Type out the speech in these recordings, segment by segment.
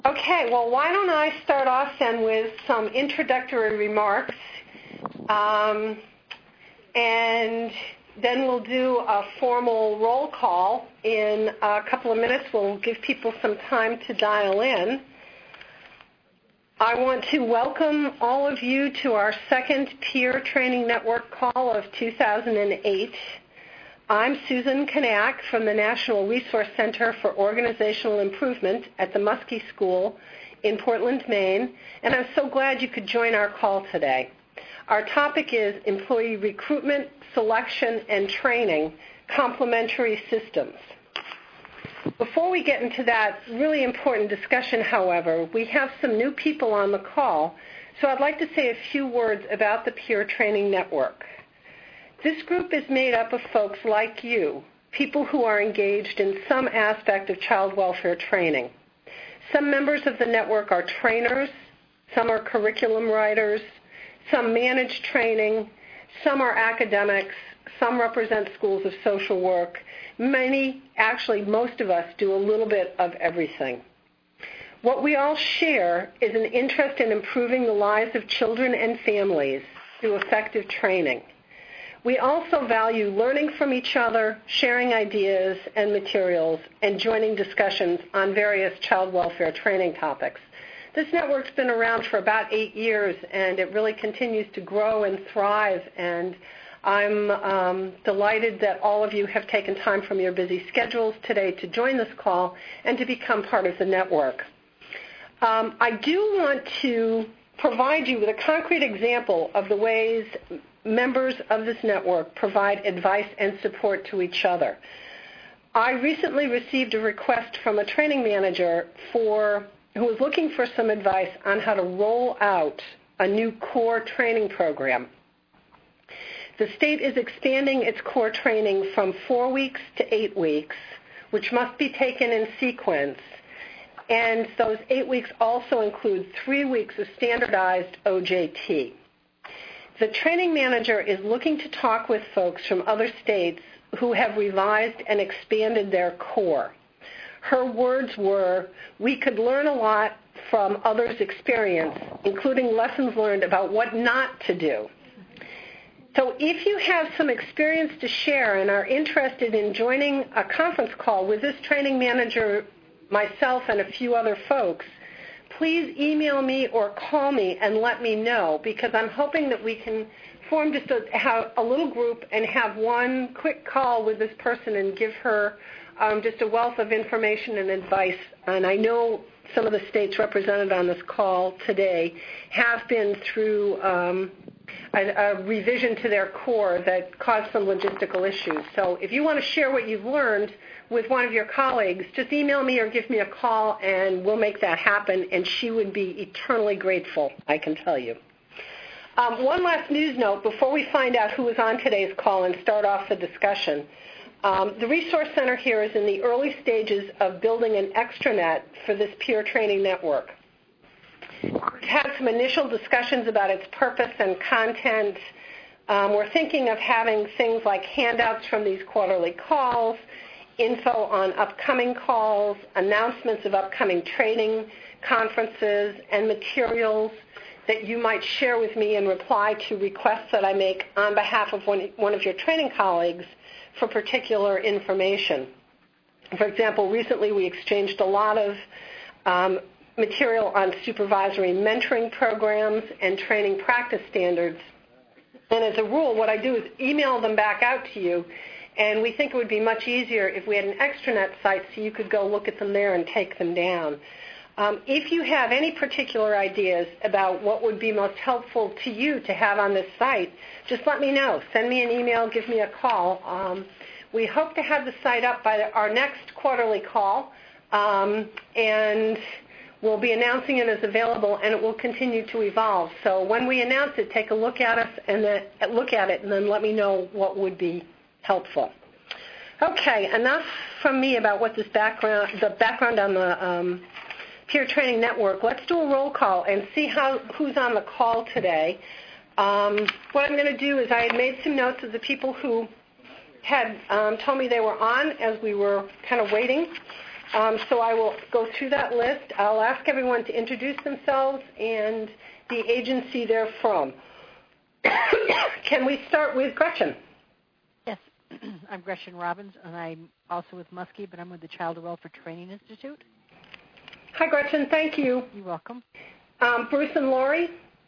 Okay, well, why don't I start off then with some introductory remarks, and then we'll do a formal roll call in a couple of minutes. We'll give people some time to dial in. I want to welcome all of you to our second Peer Training Network call of 2008. I'm Susan Knack from the National Resource Center for Organizational Improvement at the Muskie School in Portland, Maine, and I'm so glad you could join our call today. Our topic is employee recruitment, selection, and training, complementary systems. Before we get into that really important discussion, however, we have some new people on the call, so I'd like to say a few words about the Peer Training Network. This group is made up of folks like you, people who are engaged in some aspect of child welfare training. Some members of the network are trainers, some are curriculum writers, some manage training, some are academics, some represent schools of social work. Most of us do a little bit of everything. What we all share is an interest in improving the lives of children and families through effective training. We also value learning from each other, sharing ideas and materials, and joining discussions on various child welfare training topics. This network's been around for about 8 years, and it really continues to grow and thrive, and I'm delighted that all of you have taken time from your busy schedules today to join this call and to become part of the network. I do want to provide you with a concrete example of the ways members of this network provide advice and support to each other. I recently received a request from a training manager who was looking for some advice on how to roll out a new core training program. The state is expanding its core training from 4 weeks to 8 weeks, which must be taken in sequence, and those 8 weeks also include 3 weeks of standardized OJT. The training manager is looking to talk with folks from other states who have revised and expanded their core. Her words were, "We could learn a lot from others' experience, including lessons learned about what not to do." So if you have some experience to share and are interested in joining a conference call with this training manager, myself, and a few other folks, please email me or call me and let me know, because I'm hoping that we can form just a little group and have one quick call with this person and give her just a wealth of information and advice. And I know some of the states represented on this call today have been through a revision to their core that caused some logistical issues. So if you want to share what you've learned with one of your colleagues, just email me or give me a call and we'll make that happen, and she would be eternally grateful, I can tell you. One last news note before we find out who is on today's call and start off the discussion. The Resource Center here is in the early stages of building an extranet for this peer training network. We've had some initial discussions about its purpose and content. We're thinking of having things like handouts from these quarterly calls, info on upcoming calls, announcements of upcoming training conferences, and materials that you might share with me in reply to requests that I make on behalf of one of your training colleagues for particular information. For example, recently we exchanged a lot of material on supervisory mentoring programs and training practice standards. And as a rule, what I do is email them back out to you, and we think it would be much easier if we had an extranet site so you could go look at them there and take them down. If you have any particular ideas about what would be most helpful to you to have on this site, just let me know. Send me an email, give me a call. We hope to have the site up by our next quarterly call, and we'll be announcing it as available, and it will continue to evolve. So when we announce it, take a look at it, and then let me know what would be helpful. Okay, enough from me about what the background on the Peer Training Network. Let's do a roll call and see who's on the call today. What I'm going to do is I had made some notes of the people who had told me they were on as we were kind of waiting. So I will go through that list. I'll ask everyone to introduce themselves and the agency they're from. Can we start with Gretchen? Yes, I'm Gretchen Robbins, and I'm also with Muskie, but I'm with the Child Welfare Training Institute. Hi, Gretchen. Thank you. You're welcome. Bruce and Lori?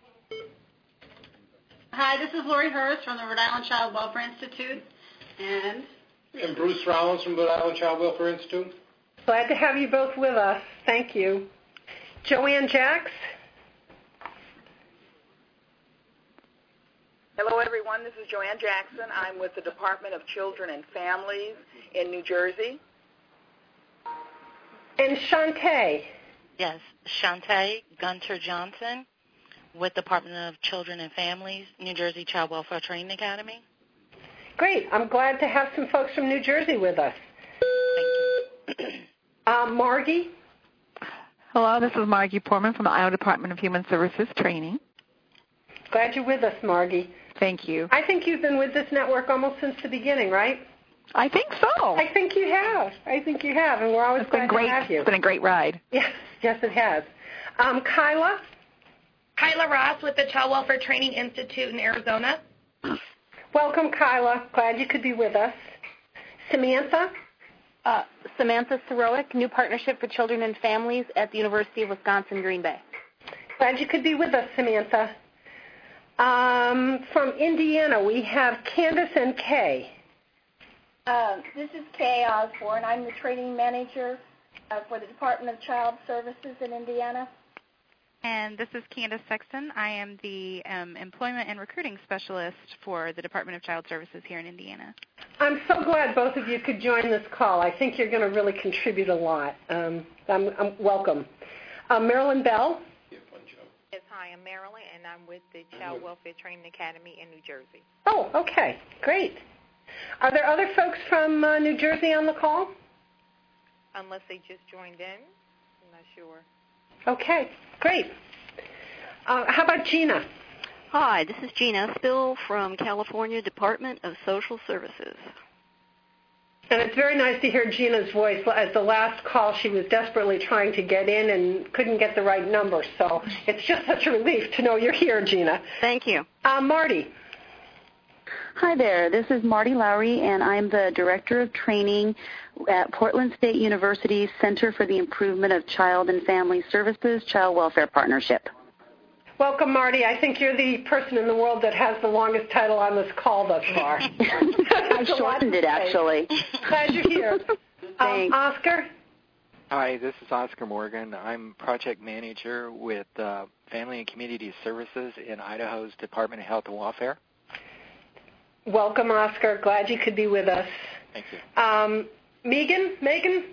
Hi, this is Lori Hurst from the Rhode Island Child Welfare Institute. And Bruce Rollins from the Rhode Island Child Welfare Institute. Glad to have you both with us. Thank you. Joanne Jacks? Hello, everyone. This is Joanne Jackson. I'm with the Department of Children and Families in New Jersey. And Shantae? Yes, Shantae Gunter Johnson with Department of Children and Families, New Jersey Child Welfare Training Academy. Great. I'm glad to have some folks from New Jersey with us. Thank you. Margie? Hello, this is Margie Portman from the Iowa Department of Human Services Training. Glad you're with us, Margie. Thank you. I think you've been with this network almost since the beginning, right? I think so. I think you have, and we're always glad to have you. It's been a great ride. Yes, it has. Kyla? Kyla Ross with the Child Welfare Training Institute in Arizona. Welcome, Kyla. Glad you could be with us. Samantha? Samantha Sorowick, New Partnership for Children and Families at the University of Wisconsin-Green Bay. Glad you could be with us, Samantha. From Indiana, we have Candace and Kay. This is Kay Osborne. I'm the training manager for the Department of Child Services in Indiana. And this is Candace Sexton. I am the Employment and Recruiting Specialist for the Department of Child Services here in Indiana. I'm so glad both of you could join this call. I think you're going to really contribute a lot. I'm welcome. Marilyn Bell? Yes, hi, I'm Marilyn, and I'm with the Child Welfare Training Academy in New Jersey. Oh, okay. Great. Are there other folks from New Jersey on the call? Unless they just joined in. I'm not sure. Okay, great. How about Gina? Hi, this is Gina Spill from California Department of Social Services. And it's very nice to hear Gina's voice. At the last call, she was desperately trying to get in and couldn't get the right number. So it's just such a relief to know you're here, Gina. Thank you. Marty. Hi there. This is Marty Lowry, and I'm the Director of Training at Portland State University's Center for the Improvement of Child and Family Services Child Welfare Partnership. Welcome, Marty. I think you're the person in the world that has the longest title on this call thus far. I shortened it, actually. Glad you're here. Oscar? Hi, this is Oscar Morgan. I'm Project Manager with Family and Community Services in Idaho's Department of Health and Welfare. Welcome, Oscar. Glad you could be with us. Thank you. Megan?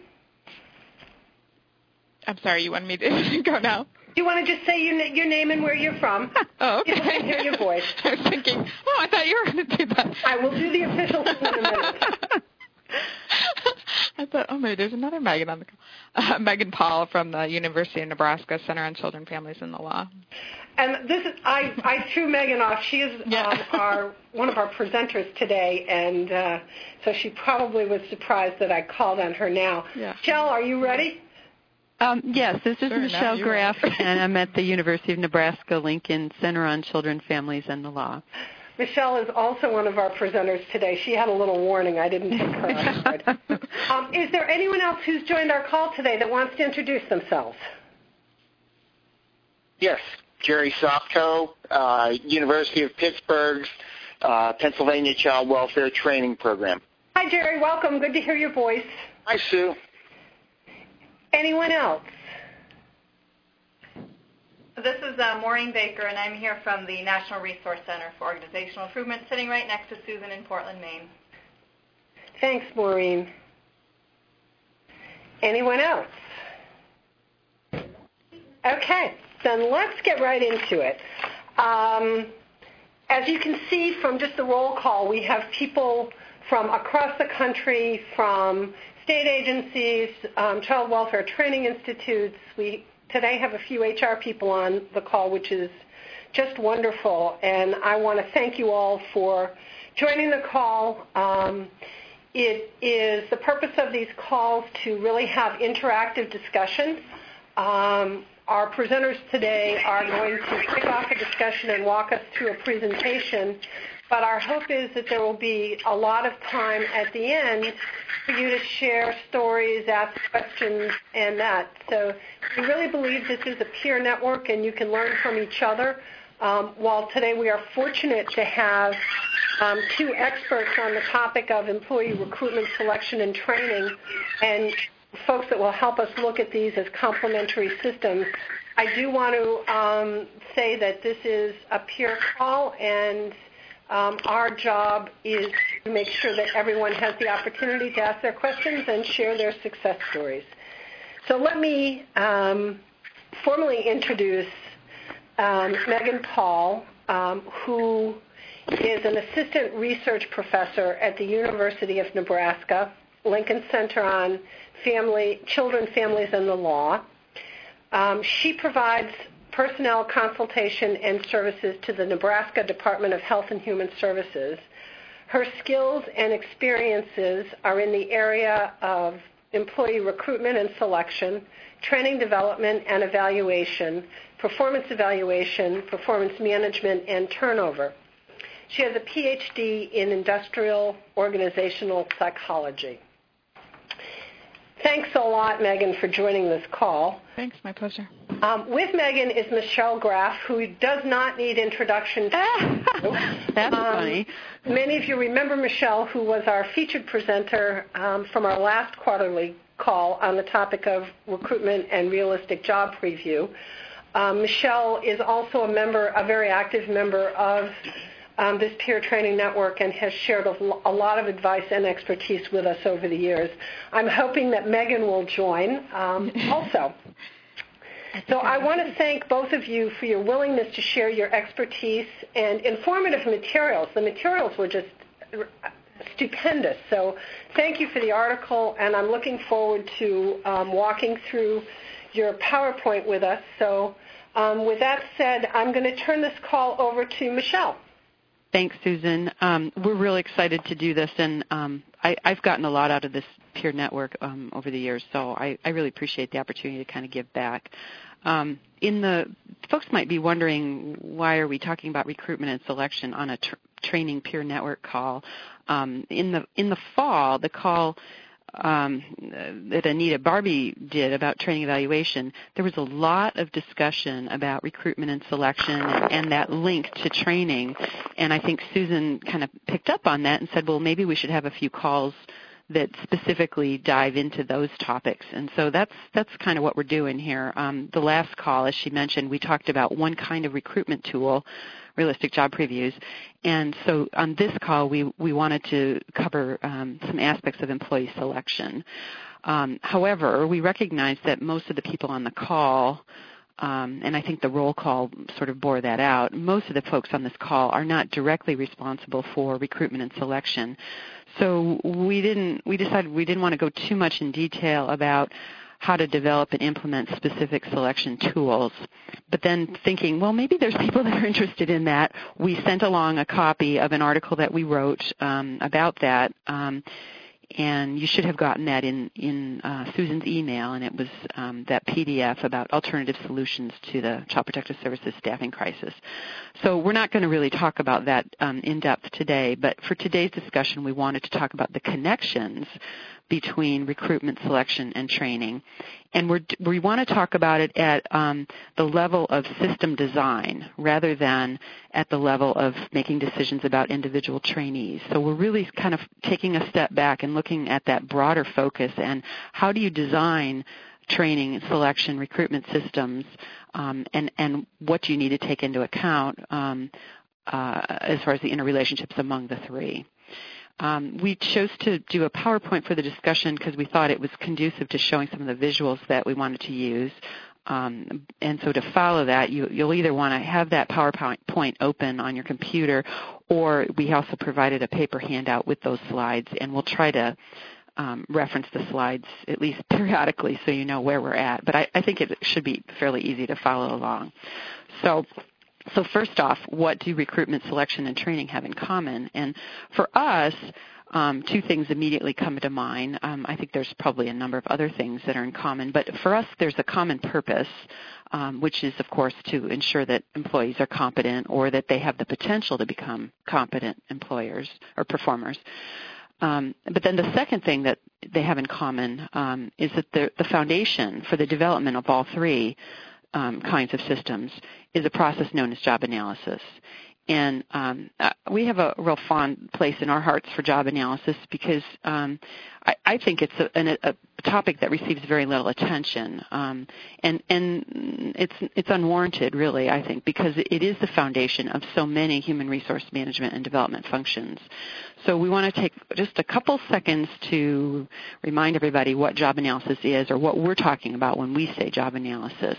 I'm sorry, you want me to go now? Do you want to just say your name and where you're from? Oh, okay. If I can hear your voice. I was thinking, I thought you were going to do that. I will do the official thing in a minute. I thought, maybe there's another Megan on the call. Megan Paul from the University of Nebraska Center on Children, Families, and the Law. And this is I threw Megan off. She is one of our presenters today, and so she probably was surprised that I called on her now. Yeah. Michelle, are you ready? Yes, this is Michelle Graff, and I'm at the University of Nebraska-Lincoln Center on Children, Families, and the Law. Michelle is also one of our presenters today. She had a little warning. I didn't take her on board. Is there anyone else who's joined our call today that wants to introduce themselves? Yes, Jerry Sofko, University of Pittsburgh's Pennsylvania Child Welfare Training Program. Hi, Jerry. Welcome. Good to hear your voice. Hi, Sue. Anyone else? This is Maureen Baker, and I'm here from the National Resource Center for Organizational Improvement, sitting right next to Susan in Portland, Maine. Thanks, Maureen. Anyone else? Okay, then let's get right into it. As you can see from just the roll call, we have people from across the country, from state agencies, child welfare training institutes. We today have a few HR people on the call, which is just wonderful. And I want to thank you all for joining the call. the purpose of these calls to really have interactive discussion. Our presenters today are going to kick off a discussion and walk us through a presentation, but our hope is that there will be a lot of time at the end for you to share stories, ask questions, and that. So we really believe this is a peer network and you can learn from each other. While today we are fortunate to have two experts on the topic of employee recruitment, selection, and training, and folks that will help us look at these as complementary systems, I do want to say that this is a peer call, and our job is to make sure that everyone has the opportunity to ask their questions and share their success stories. So let me formally introduce Megan Paul, who is an assistant research professor at the University of Nebraska, Lincoln Center on Children, Families, and the Law. She provides personnel consultation and services to the Nebraska Department of Health and Human Services. Her skills and experiences are in the area of employee recruitment and selection, training development and evaluation, performance management, and turnover. She has a PhD in industrial organizational psychology. Thanks a lot, Megan, for joining this call. Thanks, my pleasure. With Megan is Michelle Graff, who does not need introduction. That's funny. Many of you remember Michelle, who was our featured presenter from our last quarterly call on the topic of recruitment and realistic job preview. Michelle is also a very active member of this peer training network and has shared a lot of advice and expertise with us over the years. I'm hoping that Megan will join also. So I want to thank both of you for your willingness to share your expertise and informative materials. The materials were just stupendous. So thank you for the article, and I'm looking forward to walking through your PowerPoint with us. So with that said, I'm going to turn this call over to Michelle. Thanks, Susan. We're really excited to do this, and I've gotten a lot out of this peer network over the years, so I really appreciate the opportunity to kind of give back. Folks might be wondering, why are we talking about recruitment and selection on a training peer network call? In the fall, the call that Anita Barbie did about training evaluation, there was a lot of discussion about recruitment and selection and that link to training. And I think Susan kind of picked up on that and said, well, maybe we should have a few calls that specifically dive into those topics. And so that's kind of what we're doing here. The last call, as she mentioned, we talked about one kind of recruitment tool, realistic job previews. And so on this call, we wanted to cover some aspects of employee selection. However, we recognize that most of the people on the call, and I think the roll call sort of bore that out, most of the folks on this call are not directly responsible for recruitment and selection. So we decided we didn't want to go too much in detail about how to develop and implement specific selection tools. But then thinking, well, maybe there's people that are interested in that, we sent along a copy of an article that we wrote about that, and you should have gotten that in Susan's email, and it was that PDF about alternative solutions to the Child Protective Services staffing crisis. So we're not going to really talk about that in depth today, but for today's discussion, we wanted to talk about the connections between recruitment, selection, and training. And we want to talk about it at the level of system design rather than at the level of making decisions about individual trainees. So we're really kind of taking a step back and looking at that broader focus and how do you design training, selection, recruitment systems, and what do you need to take into account as far as the interrelationships among the three. We chose to do a PowerPoint for the discussion because we thought it was conducive to showing some of the visuals that we wanted to use. And so to follow that, you'll either want to have that PowerPoint open on your computer, or we also provided a paper handout with those slides, and we'll try to reference the slides at least periodically so you know where we're at. But I think it should be fairly easy to follow along. So So first off, what do recruitment, selection, and training have in common? And for us, two things immediately come to mind. I think there's probably a number of other things that are in common, but for us there's a common purpose, which is, of course, to ensure that employees are competent or that they have the potential to become competent employers or performers. But then the second thing that they have in common is that the foundation for the development of all three kinds of systems is a process known as job analysis. And we have a real fond place in our hearts for job analysis because I think it's a topic that receives very little attention, and it's unwarranted, really, I think, because it is the foundation of so many human resource management and development functions. So we want to take just a couple seconds to remind everybody what job analysis is, or what we're talking about when we say job analysis.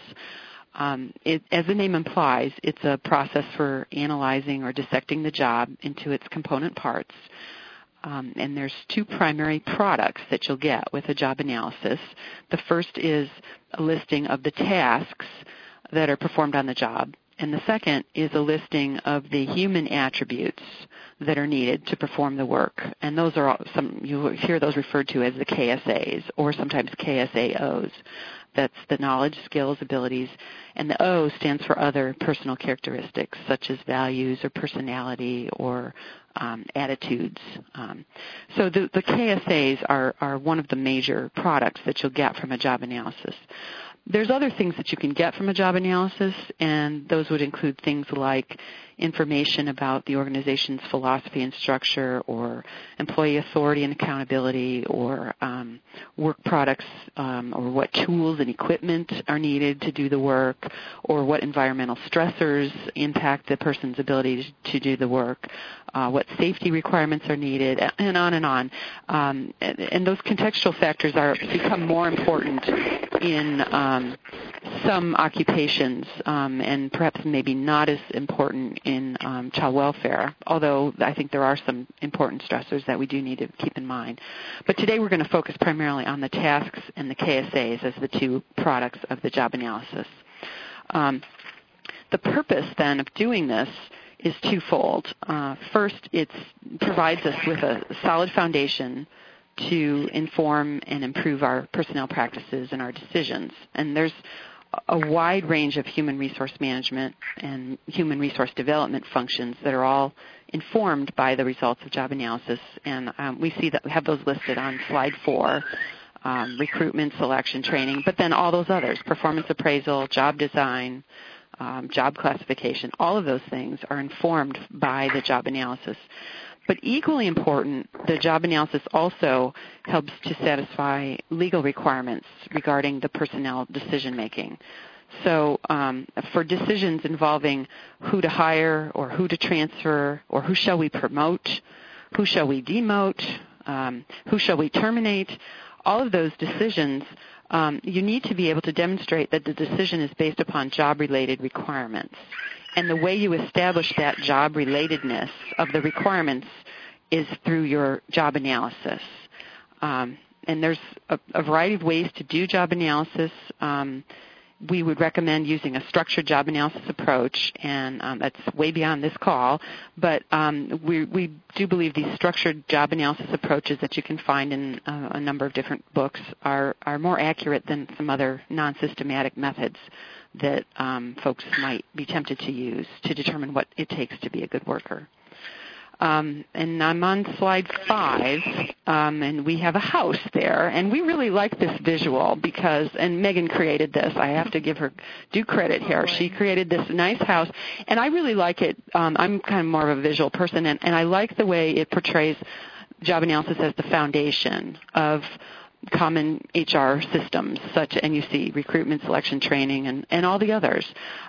As the name implies, it's a process for analyzing or dissecting the job into its component parts. And there's two primary products that you'll get with a job analysis. The first is a listing of the tasks that are performed on the job. And the second is a listing of the human attributes that are needed to perform the work. And those are you hear those referred to as the KSAs, or sometimes KSAOs. That's the knowledge, skills, abilities. And the O stands for other personal characteristics, such as values or personality or attitudes. So the KSAs are one of the major products that you'll get from a job analysis. There's other things that you can get from a job analysis, and those would include things like information about the organization's philosophy and structure, or employee authority and accountability, or work products, or what tools and equipment are needed to do the work, or what environmental stressors impact the person's ability to do the work, what safety requirements are needed, and on and on. And those contextual factors become more important in some occupations, and perhaps maybe not as important in child welfare, although I think there are some important stressors that we do need to keep in mind. But today we're going to focus primarily on the tasks and the KSAs as the two products of the job analysis. The purpose, then, of doing this is twofold. First, it provides us with a solid foundation to inform and improve our personnel practices and our decisions. And there's a wide range of human resource management and human resource development functions that are all informed by the results of job analysis. And we have those listed on slide 4, recruitment, selection, training, but then all those others, performance appraisal, job design, job classification, all of those things are informed by the job analysis. But equally important, the job analysis also helps to satisfy legal requirements regarding the personnel decision-making. So for decisions involving who to hire or who to transfer or who shall we promote, who shall we demote, who shall we terminate, all of those decisions, you need to be able to demonstrate that the decision is based upon job-related requirements. And the way you establish that job-relatedness of the requirements is through your job analysis. And there's a variety of ways to do job analysis. We would recommend using a structured job analysis approach, and that's way beyond this call. But we do believe these structured job analysis approaches that you can find in a number of different books are more accurate than some other non-systematic methods that folks might be tempted to use to determine what it takes to be a good worker. And I'm on slide 5, and we have a house there. And we really like this visual because, and Megan created this. I have to give her due credit here. She created this nice house, and I really like it. I'm kind of more of a visual person, and I like the way it portrays job analysis as the foundation of common HR systems, and you see recruitment, selection, training, and all the others.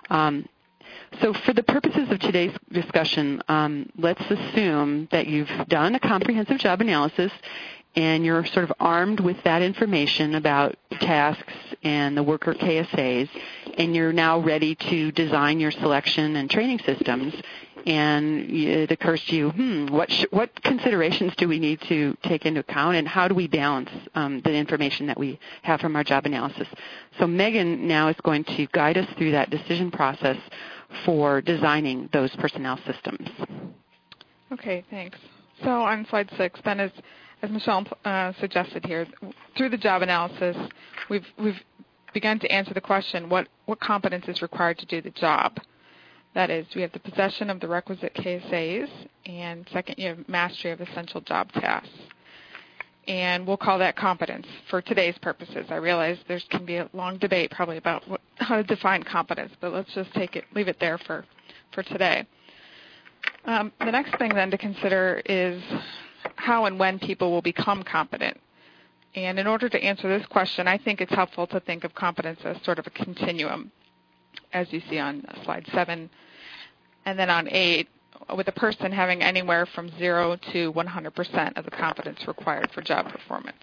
So for the purposes of today's discussion, let's assume that you've done a comprehensive job analysis and you're sort of armed with that information about tasks and the worker KSAs, and you're now ready to design your selection and training systems. And it occurs to you, what considerations do we need to take into account, and how do we balance the information that we have from our job analysis? So Megan now is going to guide us through that decision process for designing those personnel systems. Okay, thanks. So on slide 6, then as Michelle suggested here, through the job analysis, we've begun to answer the question, what competence is required to do the job? That is, we have the possession of the requisite KSAs, and second, you have mastery of essential job tasks. And we'll call that competence for today's purposes. I realize there can be a long debate probably about how to define competence, but let's just leave it there for today. The next thing then to consider is how and when people will become competent. And in order to answer this question, I think it's helpful to think of competence as sort of a continuum, as you see on slide 7. And then on 8, with a person having anywhere from 0 to 100% of the competence required for job performance.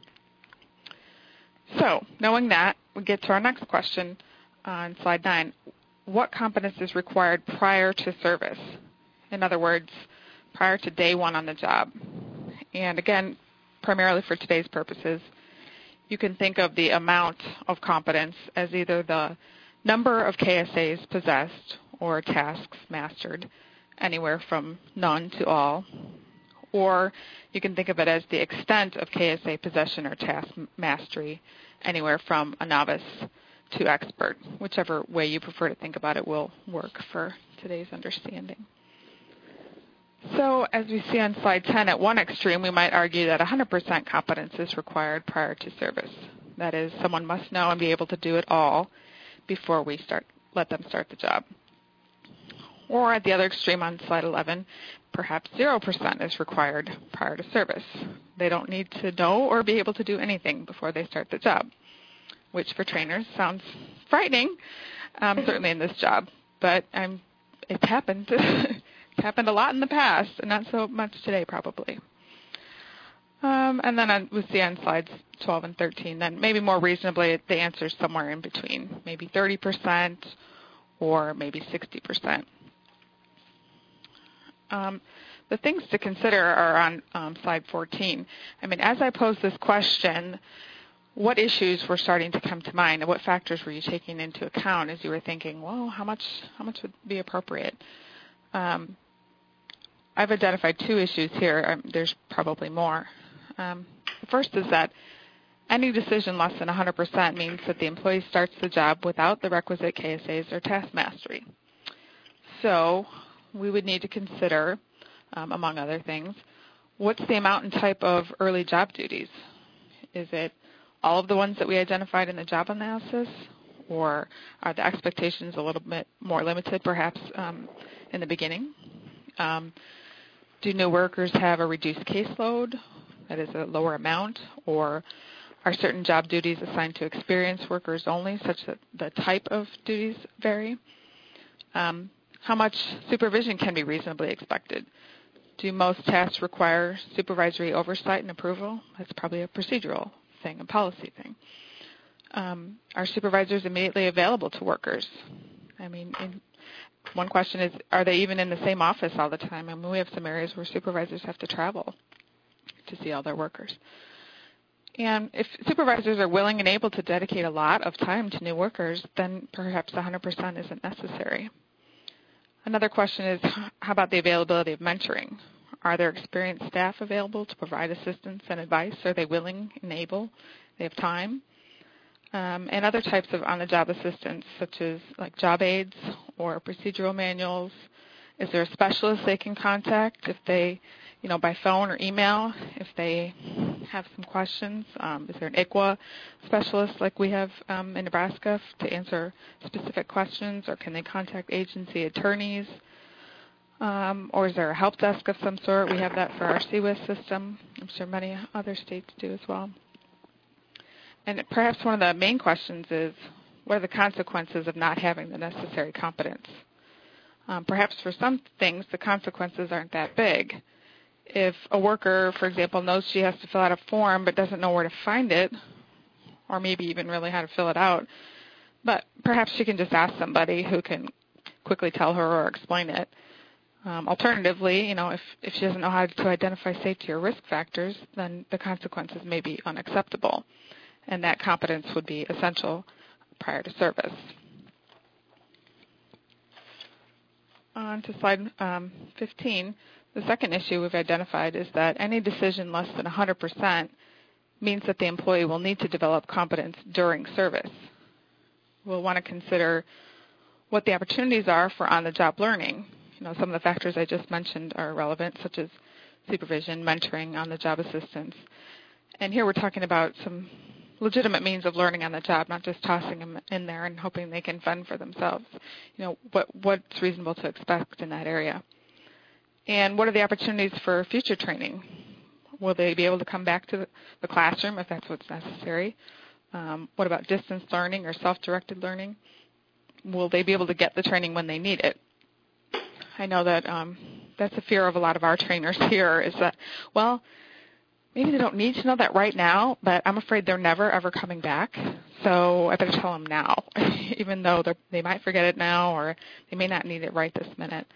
So, knowing that, we get to our next question on slide 9. What competence is required prior to service? In other words, prior to day 1 on the job. And again, primarily for today's purposes, you can think of the amount of competence as either the number of KSAs possessed or tasks mastered, anywhere from none to all, or you can think of it as the extent of KSA possession or task mastery, anywhere from a novice to expert. Whichever way you prefer to think about it will work for today's understanding. So as we see on slide 10, at one extreme, we might argue that 100% competence is required prior to service. That is, someone must know and be able to do it all before we let them start the job. Or at the other extreme on slide 11, perhaps 0% is required prior to service. They don't need to know or be able to do anything before they start the job, which for trainers sounds frightening, certainly in this job. But it's happened. It's happened a lot in the past, and not so much today probably. And then we see on slides 12 and 13, then maybe more reasonably the answer is somewhere in between, maybe 30% or maybe 60%. The things to consider are on slide 14. I mean, as I posed this question, what issues were starting to come to mind, and what factors were you taking into account as you were thinking, well, how much would be appropriate? I've identified 2 issues here. There's probably more. The first is that any decision less than 100% means that the employee starts the job without the requisite KSAs or task mastery. So we would need to consider, among other things, what's the amount and type of early job duties? Is it all of the ones that we identified in the job analysis, or are the expectations a little bit more limited perhaps in the beginning? Do new workers have a reduced caseload, that is a lower amount, or are certain job duties assigned to experienced workers only, such that the type of duties vary? How much supervision can be reasonably expected? Do most tasks require supervisory oversight and approval? That's probably a procedural thing, a policy thing. Are supervisors immediately available to workers? I mean, one question is, are they even in the same office all the time? I mean, we have some areas where supervisors have to travel to see all their workers. And if supervisors are willing and able to dedicate a lot of time to new workers, then perhaps 100% isn't necessary. Another question is, how about the availability of mentoring? Are there experienced staff available to provide assistance and advice? Are they willing and able? They have time? And other types of on-the-job assistance, such as like job aids or procedural manuals. Is there a specialist they can contact if they, by phone or email, if they have some questions? Is there an ICWA specialist like we have in Nebraska to answer specific questions, or can they contact agency attorneys? Or is there a help desk of some sort? We have that for our CWIS system. I'm sure many other states do as well. And perhaps one of the main questions is, what are the consequences of not having the necessary competence? Perhaps for some things, the consequences aren't that big. If a worker, for example, knows she has to fill out a form but doesn't know where to find it, or maybe even really how to fill it out, but perhaps she can just ask somebody who can quickly tell her or explain it. Alternatively, if she doesn't know how to identify safety or risk factors, then the consequences may be unacceptable, and that competence would be essential prior to service. On to slide 15, the second issue we've identified is that any decision less than 100% means that the employee will need to develop competence during service. We'll want to consider what the opportunities are for on-the-job learning. Some of the factors I just mentioned are relevant, such as supervision, mentoring, on-the-job assistance. And here we're talking about some legitimate means of learning on the job, not just tossing them in there and hoping they can fend for themselves. What's reasonable to expect in that area? And what are the opportunities for future training? Will they be able to come back to the classroom if that's what's necessary? What about distance learning or self-directed learning? Will they be able to get the training when they need it? I know that that's a fear of a lot of our trainers here is that, well, maybe they don't need to know that right now, but I'm afraid they're never, ever coming back. So I better tell them now, even though they might forget it now or they may not need it right this minute.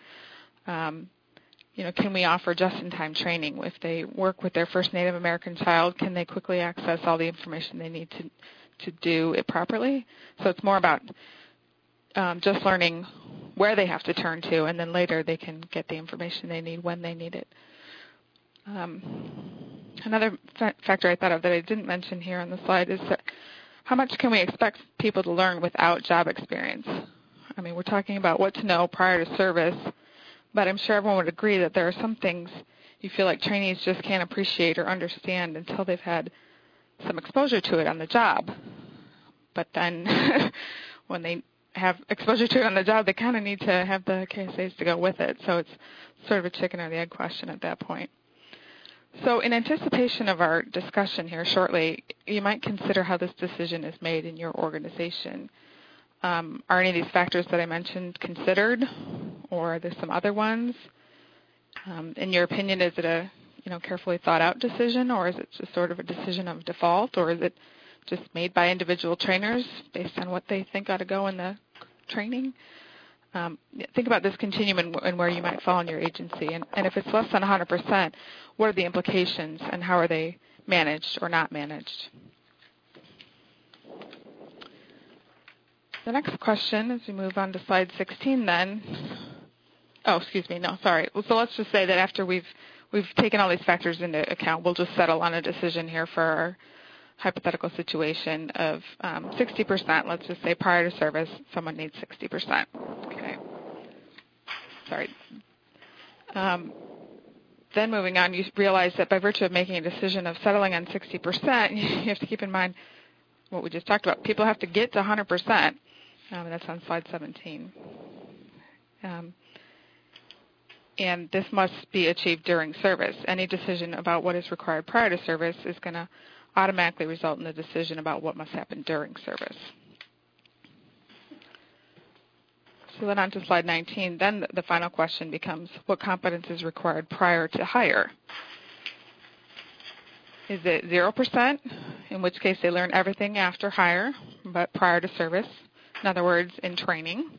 Can we offer just-in-time training? If they work with their first Native American child, can they quickly access all the information they need to do it properly? So it's more about just learning where they have to turn to, and then later they can get the information they need when they need it. Another factor I thought of that I didn't mention here on the slide is that how much can we expect people to learn without job experience? I mean, we're talking about what to know prior to service, but I'm sure everyone would agree that there are some things you feel like trainees just can't appreciate or understand until they've had some exposure to it on the job. But then when they have exposure to it on the job, they kind of need to have the KSAs to go with it. So it's sort of a chicken or the egg question at that point. So in anticipation of our discussion here shortly, you might consider how this decision is made in your organization. Are any of these factors that I mentioned considered, or are there some other ones? In your opinion, is it a carefully thought out decision, or is it just sort of a decision of default, or is it just made by individual trainers based on what they think ought to go in the training? Think about this continuum and where you might fall in your agency. And if it's less than 100%, what are the implications and how are they managed or not managed? The next question, as we move on to slide 16 then. Oh, excuse me. No, sorry. So let's just say that after we've taken all these factors into account, we'll just settle on a decision here for our hypothetical situation of 60%. Let's just say prior to service, someone needs 60%. Okay. Sorry. Then moving on, you realize that by virtue of making a decision of settling on 60%, you have to keep in mind what we just talked about. People have to get to 100%. That's on slide 17. And this must be achieved during service. Any decision about what is required prior to service is going to automatically result in the decision about what must happen during service. So then on to slide 19. Then the final question becomes, what competence is required prior to hire? Is it 0%, in which case they learn everything after hire, but prior to service? In other words, in training.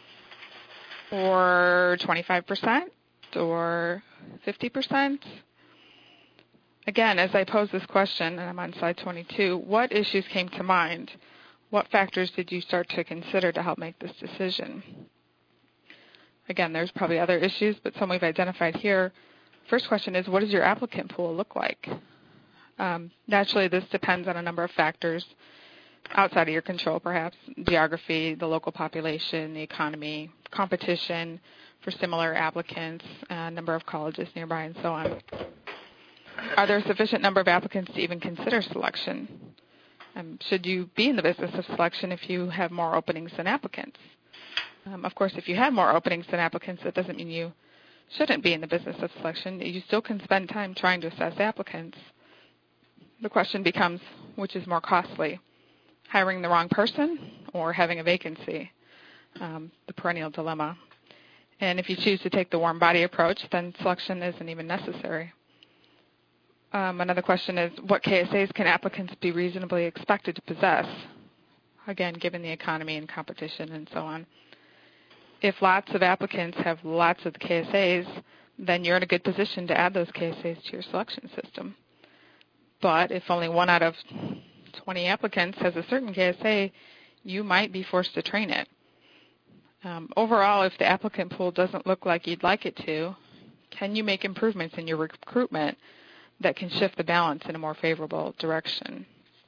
Or 25%? Or 50%? Again, as I pose this question, and I'm on slide 22, what issues came to mind? What factors did you start to consider to help make this decision? Again, there's probably other issues, but some we've identified here. First question is, what does your applicant pool look like? Naturally, this depends on a number of factors outside of your control, perhaps. Geography, the local population, the economy, competition for similar applicants, number of colleges nearby, and so on. Are there a sufficient number of applicants to even consider selection? Should you be in the business of selection if you have more openings than applicants? Of course, if you have more openings than applicants, that doesn't mean you shouldn't be in the business of selection. You still can spend time trying to assess applicants. The question becomes, which is more costly, hiring the wrong person or having a vacancy? The perennial dilemma. And if you choose to take the warm body approach, then selection isn't even necessary. Another question is, what KSAs can applicants be reasonably expected to possess? Again, given the economy and competition and so on. If lots of applicants have lots of the KSAs, then you're in a good position to add those KSAs to your selection system. But if only 1 out of 20 applicants has a certain KSA, you might be forced to train it. Overall, if the applicant pool doesn't look like you'd like it to, can you make improvements in your recruitment that can shift the balance in a more favorable direction?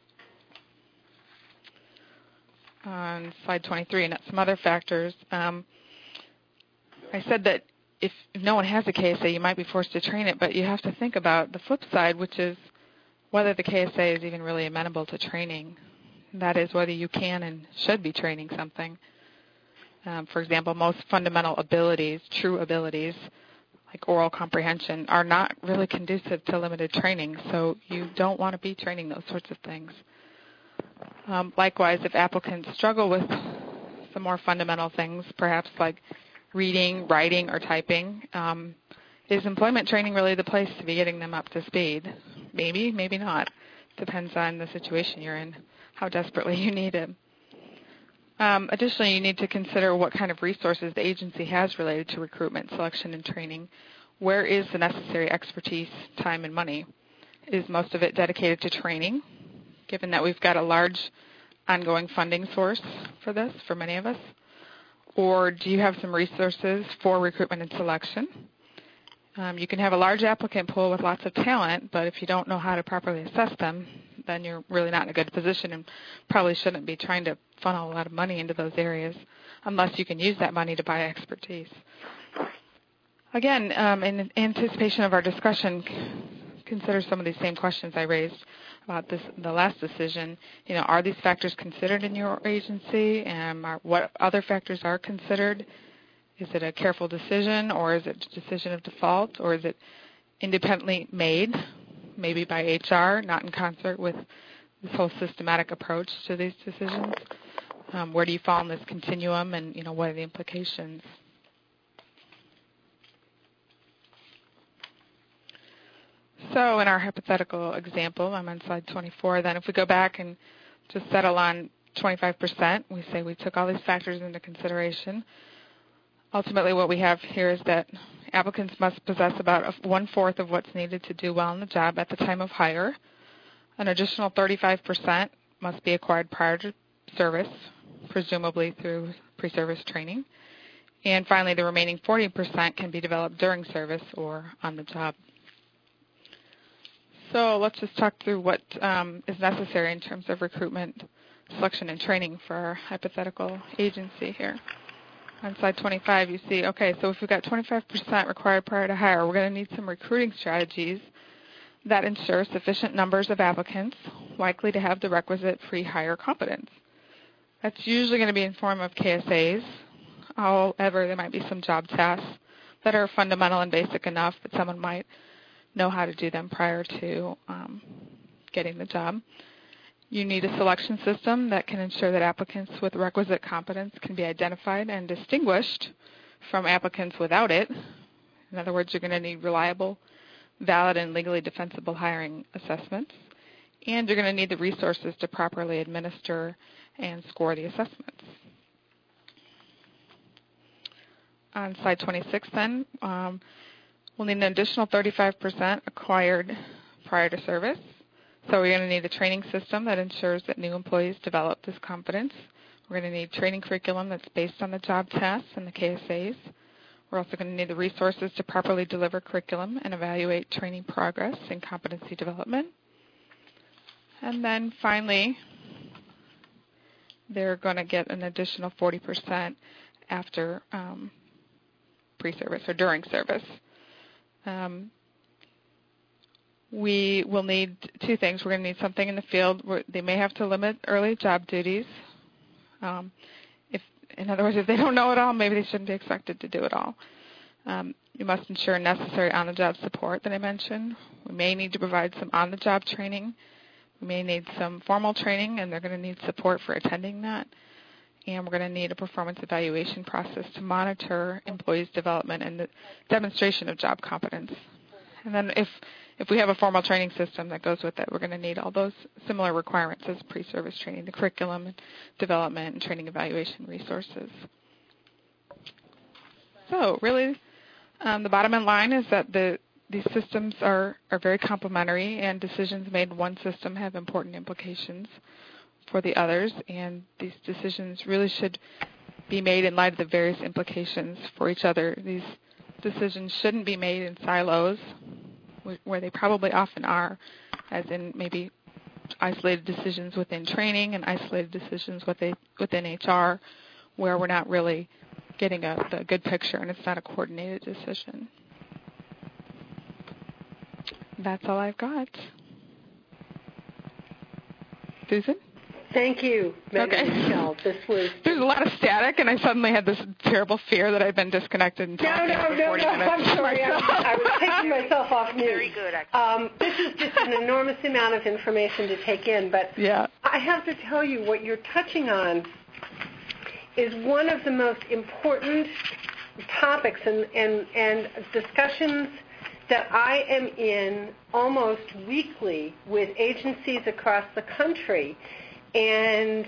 On slide 23, and some other factors, I said that if no one has a KSA, you might be forced to train it, but you have to think about the flip side, which is whether the KSA is even really amenable to training. That is, whether you can and should be training something. For example, most fundamental abilities, true abilities, like oral comprehension, are not really conducive to limited training, so you don't want to be training those sorts of things. Likewise, if applicants struggle with some more fundamental things, perhaps like reading, writing, or typing, is employment training really the place to be getting them up to speed? Maybe, maybe not. Depends on the situation you're in, how desperately you need it. Additionally, you need to consider what kind of resources the agency has related to recruitment, selection, and training. Where is the necessary expertise, time, and money? Is most of it dedicated to training, given that we've got a large ongoing funding source for this, for many of us? Or do you have some resources for recruitment and selection? You can have a large applicant pool with lots of talent, but if you don't know how to properly assess them, then you're really not in a good position and probably shouldn't be trying to funnel a lot of money into those areas unless you can use that money to buy expertise. Again, in anticipation of our discussion, consider some of these same questions I raised about the last decision. Are these factors considered in your agency? And what other factors are considered? Is it a careful decision, or is it a decision of default, or is it independently made, maybe by HR, not in concert with this whole systematic approach to these decisions? Where do you fall in this continuum, and what are the implications? So in our hypothetical example, I'm on slide 24, then if we go back and just settle on 25%, we say we took all these factors into consideration. Ultimately, what we have here is that applicants must possess about 1/4 of what's needed to do well in the job at the time of hire. An additional 35% must be acquired prior to service, presumably through pre-service training. And finally, the remaining 40% can be developed during service or on the job. So let's just talk through what is necessary in terms of recruitment, selection, and training for our hypothetical agency here. On slide 25, you see, okay, so if we've got 25% required prior to hire, we're going to need some recruiting strategies that ensure sufficient numbers of applicants likely to have the requisite pre-hire competence. That's usually going to be in form of KSAs. However, there might be some job tasks that are fundamental and basic enough that someone might know how to do them prior to getting the job. You need a selection system that can ensure that applicants with requisite competence can be identified and distinguished from applicants without it. In other words, you're going to need reliable, valid, and legally defensible hiring assessments. And you're going to need the resources to properly administer and score the assessments. On slide 26 then, we'll need an additional 35% acquired prior to service. So we're going to need a training system that ensures that new employees develop this competence. We're going to need training curriculum that's based on the job tasks and the KSAs. We're also going to need the resources to properly deliver curriculum and evaluate training progress and competency development. And then finally, they're going to get an additional 40% after pre-service or during service. We will need two things. We're going to need something in the field where they may have to limit early job duties. In other words, if they don't know it all, maybe they shouldn't be expected to do it all. You must ensure necessary on-the-job support that I mentioned. We may need to provide some on-the-job training. We may need some formal training, and they're going to need support for attending that. And we're going to need a performance evaluation process to monitor employees' development and the demonstration of job competence. And then if we have a formal training system that goes with it, we're going to need all those similar requirements as pre-service training, the curriculum and development and training evaluation resources. So really, the bottom line is that these systems are very complementary, and decisions made in one system have important implications for the others, and these decisions really should be made in light of the various implications for each other. These decisions shouldn't be made in silos, where they probably often are, as in maybe isolated decisions within training and isolated decisions within HR, where we're not really getting the good picture and it's not a coordinated decision. That's all I've got. Susan? Thank you, Megan and Michelle. There's a lot of static, and I suddenly had this terrible fear that I'd been disconnected and talking for 40 minutes. I'm sorry. I was taking myself off mute. Very good, actually. This is just an enormous amount of information to take in, but I have to tell you what you're touching on is one of the most important topics and discussions that I am in almost weekly with agencies across the country. And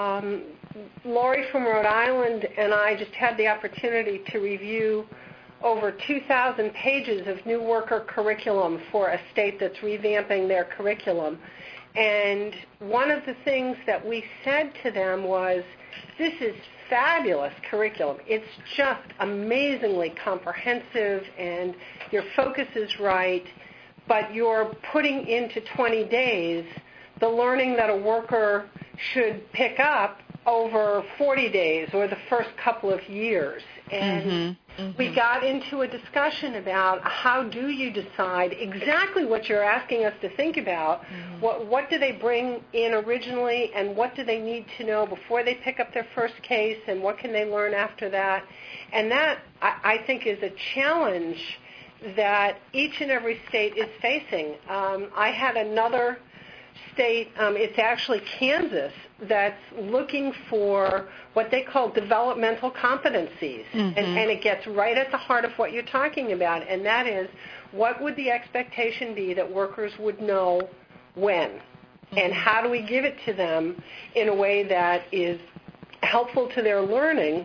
Lori from Rhode Island and I just had the opportunity to review over 2,000 pages of new worker curriculum for a state that's revamping their curriculum. And one of the things that we said to them was, this is fabulous curriculum. It's just amazingly comprehensive, and your focus is right, but you're putting into 20 days the learning that a worker should pick up over 40 days or the first couple of years. And we got into a discussion about how do you decide exactly what you're asking us to think about. What do they bring in originally, and what do they need to know before they pick up their first case, and what can they learn after that? And that, I think, is a challenge that each and every state is facing. I had another state, it's actually Kansas, that's looking for what they call developmental competencies. And it gets right at the heart of what you're talking about, and that is, what would the expectation be that workers would know when? And how do we give it to them in a way that is helpful to their learning,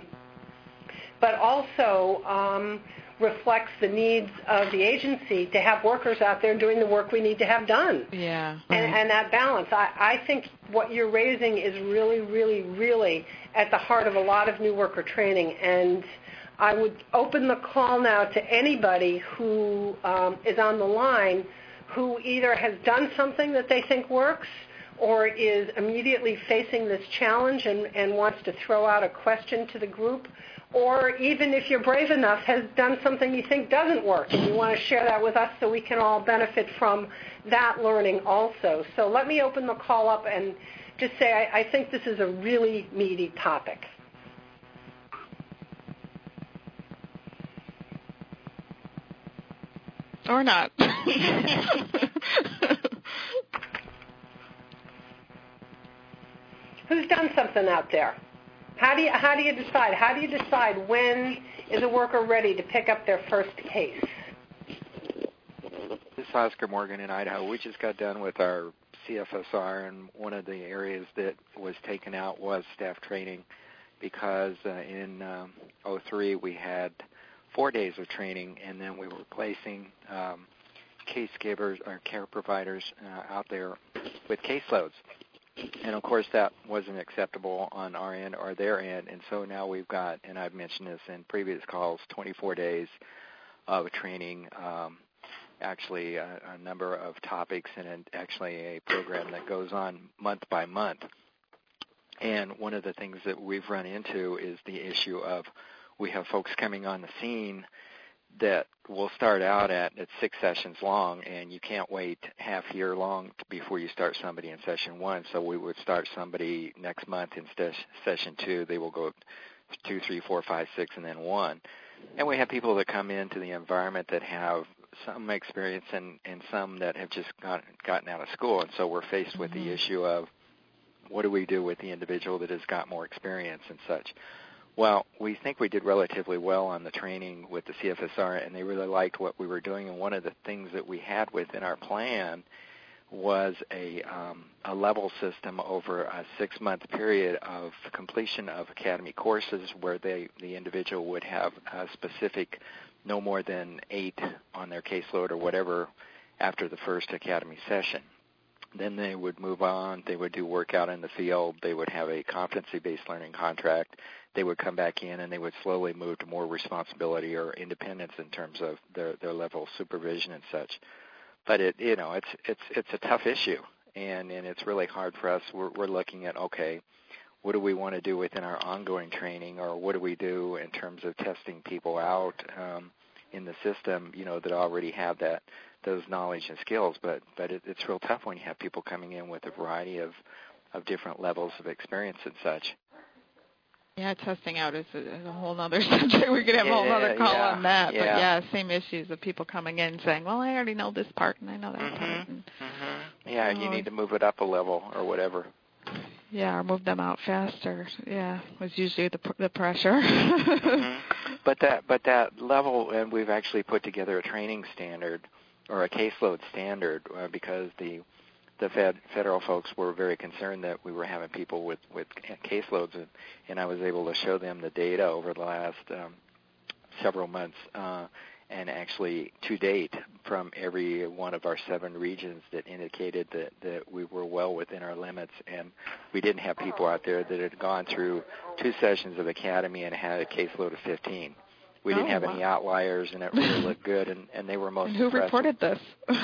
but also reflects the needs of the agency to have workers out there doing the work we need to have done. And that balance. I think what you're raising is really, really, really at the heart of a lot of new worker training. And I would open the call now to anybody who is on the line who either has done something that they think works or is immediately facing this challenge and wants to throw out a question to the group, or even if you're brave enough, has done something you think doesn't work and you want to share that with us so we can all benefit from that learning also. So let me open the call up and just say I think this is a really meaty topic. Or not. Who's done something out there? How do you decide? How do you decide when is a worker ready to pick up their first case? This is Oscar Morgan in Idaho. We just got done with our CFSR, and one of the areas that was taken out was staff training, because in 2003 we had 4 days of training, and then we were placing case givers or care providers out there with caseloads. And, of course, that wasn't acceptable on our end or their end. And so now we've got, and I've mentioned this in previous calls, 24 days of training, actually a number of topics, and actually a program that goes on month by month. And one of the things that we've run into is the issue of we have folks coming on the scene that will start out at 6 sessions long, and you can't wait half year long before you start somebody in session 1. So we would start somebody next month in session 2. They will go 2, 3, 4, 5, 6, and then 1. And we have people that come into the environment that have some experience and some that have just gotten out of school. And so we're faced with the issue of what do we do with the individual that has got more experience and such. Well, we think we did relatively well on the training with the CFSR, and they really liked what we were doing. And one of the things that we had within our plan was a level system over a 6-month period of completion of academy courses where the individual would have a specific no more than 8 on their caseload or whatever after the first academy session. Then they would move on. They would do work out in the field. They would have a competency-based learning contract. They would come back in, and they would slowly move to more responsibility or independence in terms of their level of supervision and such. But it's a tough issue, and it's really hard for us. We're looking at, okay, what do we want to do within our ongoing training, or what do we do in terms of testing people out in the system, that already have those knowledge and skills. But it's real tough when you have people coming in with a variety of different levels of experience and such. Yeah, testing out is a whole other subject. We could have a whole other call on that. Yeah. But same issues of people coming in saying, well, I already know this part and I know that part. And, yeah, you need to move it up a level or whatever. Yeah, or move them out faster. Yeah, was usually the pressure. But that level, and we've actually put together a training standard or a caseload standard because the federal folks were very concerned that we were having people with caseloads, and I was able to show them the data over the last several months, and actually to date from every one of our 7 regions that indicated that we were well within our limits, and we didn't have people out there that had gone through 2 sessions of academy and had a caseload of 15. We didn't have any outliers, and it really looked good, and they were most and who impressive. Reported this?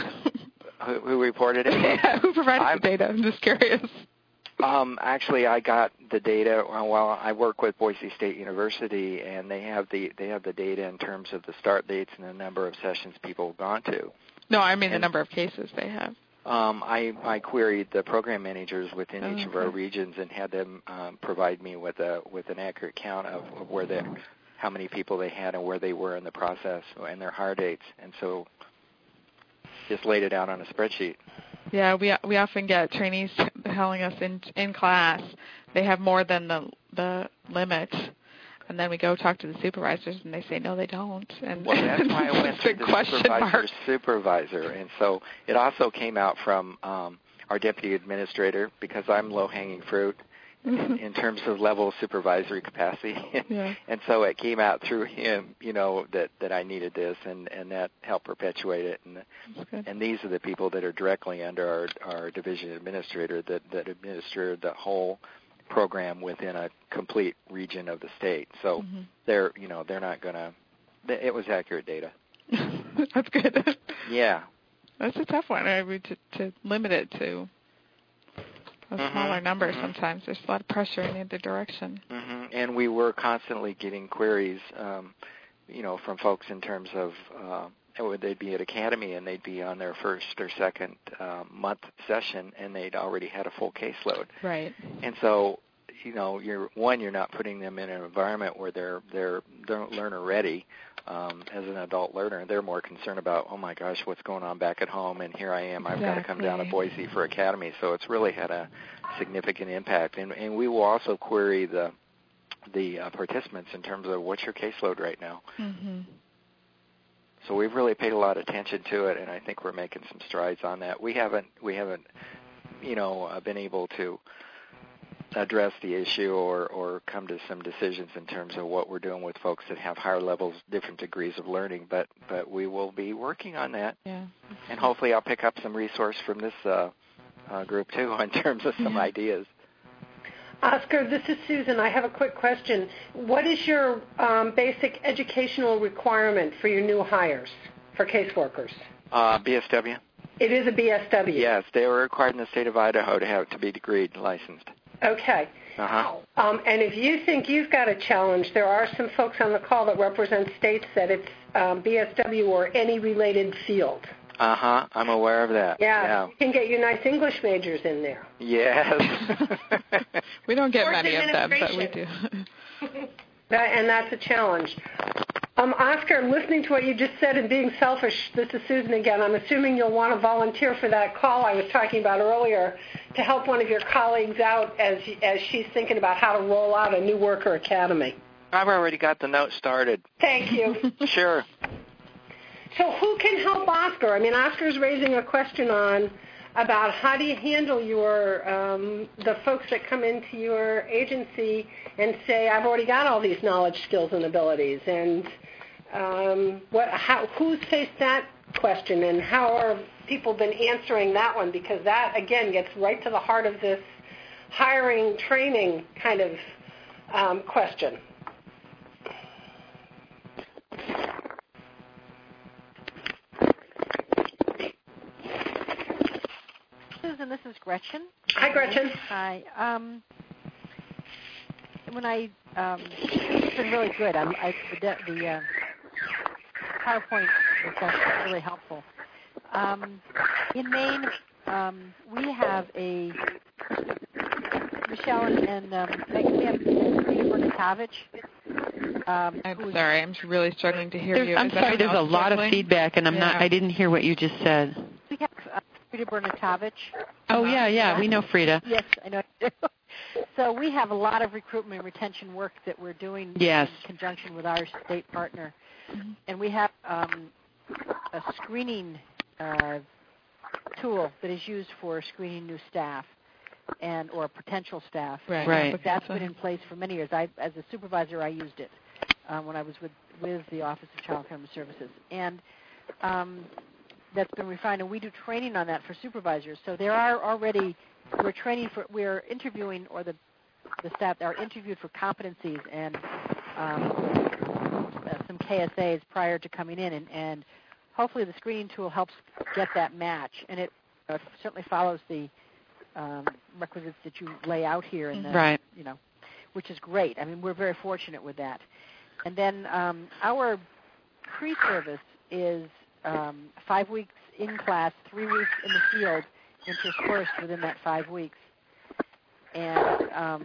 Who reported it? Yeah, who provided the data? I'm just curious. Actually, I got the data while I work with Boise State University, and they have the data in terms of the start dates and the number of sessions people have gone to. No, I mean the number of cases they have. I queried the program managers within each of our regions and had them provide me with an accurate count of how many people they had and where they were in the process and their hire dates, and so just laid it out on a spreadsheet. Yeah, we often get trainees telling us in class they have more than the limit, and then we go talk to the supervisors and they say no, they don't. And well, that's why I went to the supervisor, and so it also came out from our deputy administrator because I'm low-hanging fruit in terms of level of supervisory capacity, and so it came out through him, that I needed this, and that helped perpetuate it. And these are the people that are directly under our division administrator that administer the whole program within a complete region of the state. So they're not going to. It was accurate data. That's good. Yeah, that's a tough one. To limit it to a smaller number sometimes. There's a lot of pressure in either direction. And we were constantly getting queries, from folks in terms of they'd be at academy and they'd be on their first or second month session and they'd already had a full caseload. Right. And so, you're not putting them in an environment where they're learner ready. As an adult learner, they're more concerned about, oh my gosh, what's going on back at home, and here I am, I've got to come down to Boise for academy. So it's really had a significant impact. And we will also query the participants in terms of what's your caseload right now. So we've really paid a lot of attention to it, and I think we're making some strides on that. We haven't been able to address the issue or come to some decisions in terms of what we're doing with folks that have higher levels, different degrees of learning, but we will be working on that. Yeah. And hopefully I'll pick up some resource from this group too in terms of some ideas. Oscar, this is Susan. I have a quick question. What is your basic educational requirement for your new hires for caseworkers? BSW. It is a BSW? Yes, they were required in the state of Idaho to be degreed and licensed. Okay. And if you think you've got a challenge, there are some folks on the call that represent states that it's BSW or any related field. I'm aware of that. Yeah. You can get your nice English majors in there. Yes. We don't get many of them, but we do. And that's a challenge. Oscar, listening to what you just said and being selfish, this is Susan again, I'm assuming you'll want to volunteer for that call I was talking about earlier to help one of your colleagues out as she's thinking about how to roll out a new worker academy. I've already got the note started. Thank you. Sure. So who can help Oscar? I mean, Oscar's raising a question about how do you handle your the folks that come into your agency and say, I've already got all these knowledge, skills, and abilities, and who faced that question, and how are people been answering that one? Because that, again, gets right to the heart of this hiring, training kind of question. Susan, this is Gretchen. Hi, Gretchen. Hi. It's been really good. The PowerPoint was really helpful. In Maine, we have a Michelle and Megan, we have Brnitovich. I'm sorry, I'm really struggling to hear you. I'm sorry, there's a lot of feedback, and I didn't hear what you just said. We have Frida Brnitovich. Oh, yeah, we know Frida. Yes, I know. So we have a lot of recruitment and retention work that we're doing in conjunction with our state partner. Mm-hmm. And we have a screening tool that is used for screening new staff or potential staff. Right. That's been in place for many years. As a supervisor, I used it when I was with the Office of Child Family Services. And that's been refined, and we do training on that for supervisors. So there are already, we're interviewing, or the staff are interviewed for competencies and some KSAs prior to coming in, and hopefully the screening tool helps get that match. And it certainly follows the requisites that you lay out here, which is great. I mean, we're very fortunate with that. And then our pre-service is 5 weeks in class, 3 weeks in the field, interspersed within that 5 weeks. And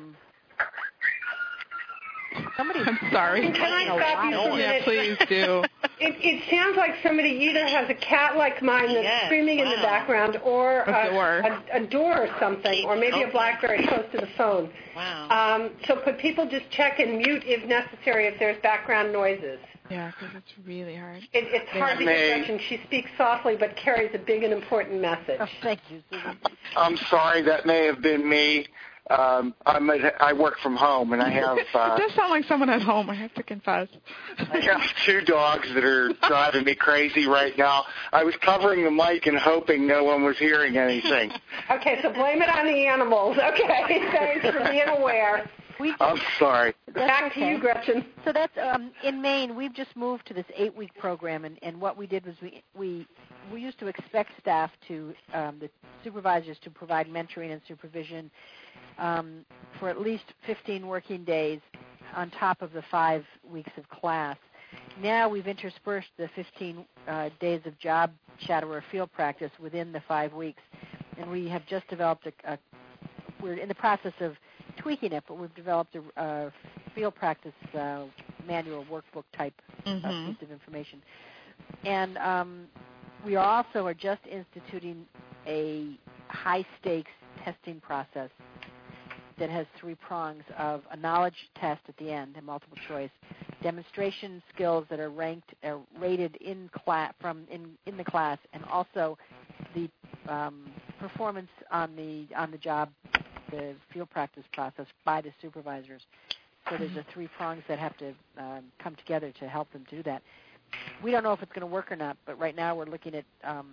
I'm sorry. Can I stop you for a minute? Yeah, please do. It sounds like somebody either has a cat like mine that's screaming in the background, or a door or something, or maybe a BlackBerry close to the phone. Wow. So could people just check and mute if necessary if there's background noises? Yeah, because it's really hard. It's hard to get Gretchen. She speaks softly but carries a big and important message. Oh, thank you, Susan. I'm sorry, that may have been me. I work from home, and I have... it does sound like someone at home, I have to confess. I have 2 dogs that are driving me crazy right now. I was covering the mic and hoping no one was hearing anything. Okay, so blame it on the animals. Okay, thanks for being aware. I'm sorry. Back to you, Gretchen. So that's in Maine. We've just moved to this 8-week program, and what we did was we used to expect staff to the supervisors to provide mentoring and supervision for at least 15 working days on top of the 5 weeks of class. Now we've interspersed the 15 days of job shadow or field practice within the 5 weeks, and we have just developed we're in the process of tweaking it, but we've developed a field practice manual workbook type piece of information. And we also are just instituting a high-stakes testing process that has 3 prongs of a knowledge test at the end, a multiple choice, demonstration skills that are rated in the class, and also the performance on the job, the field practice process by the supervisors. So there's 3 prongs that have to come together to help them do that. We don't know if it's going to work or not, but right now we're looking at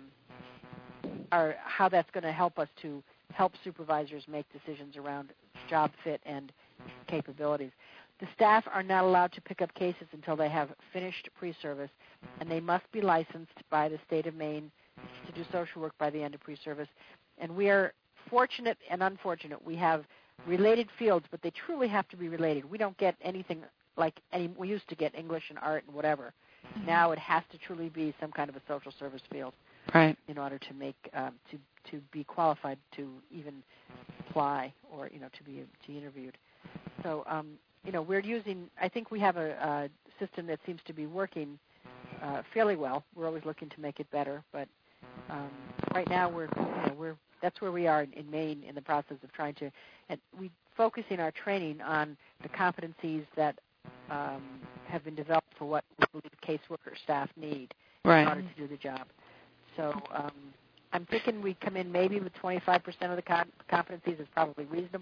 how that's going to help us to help supervisors make decisions around job fit and capabilities. The staff are not allowed to pick up cases until they have finished pre-service, and they must be licensed by the state of Maine to do social work by the end of pre-service. And we are fortunate and unfortunate. We have related fields, but they truly have to be related. We don't get anything like we used to get English and art and whatever. Mm-hmm. Now it has to truly be some kind of a social service field, right? In order to make to be qualified to even apply or to be interviewed. So we're using. I think we have a system that seems to be working fairly well. We're always looking to make it better, but right now we're that's where we are in Maine in the process of trying to, and we focusing our training on the competencies that have been developed for what we believe caseworker staff need in order to do the job. So I'm thinking we come in maybe with 25% of the competencies is probably reasonable.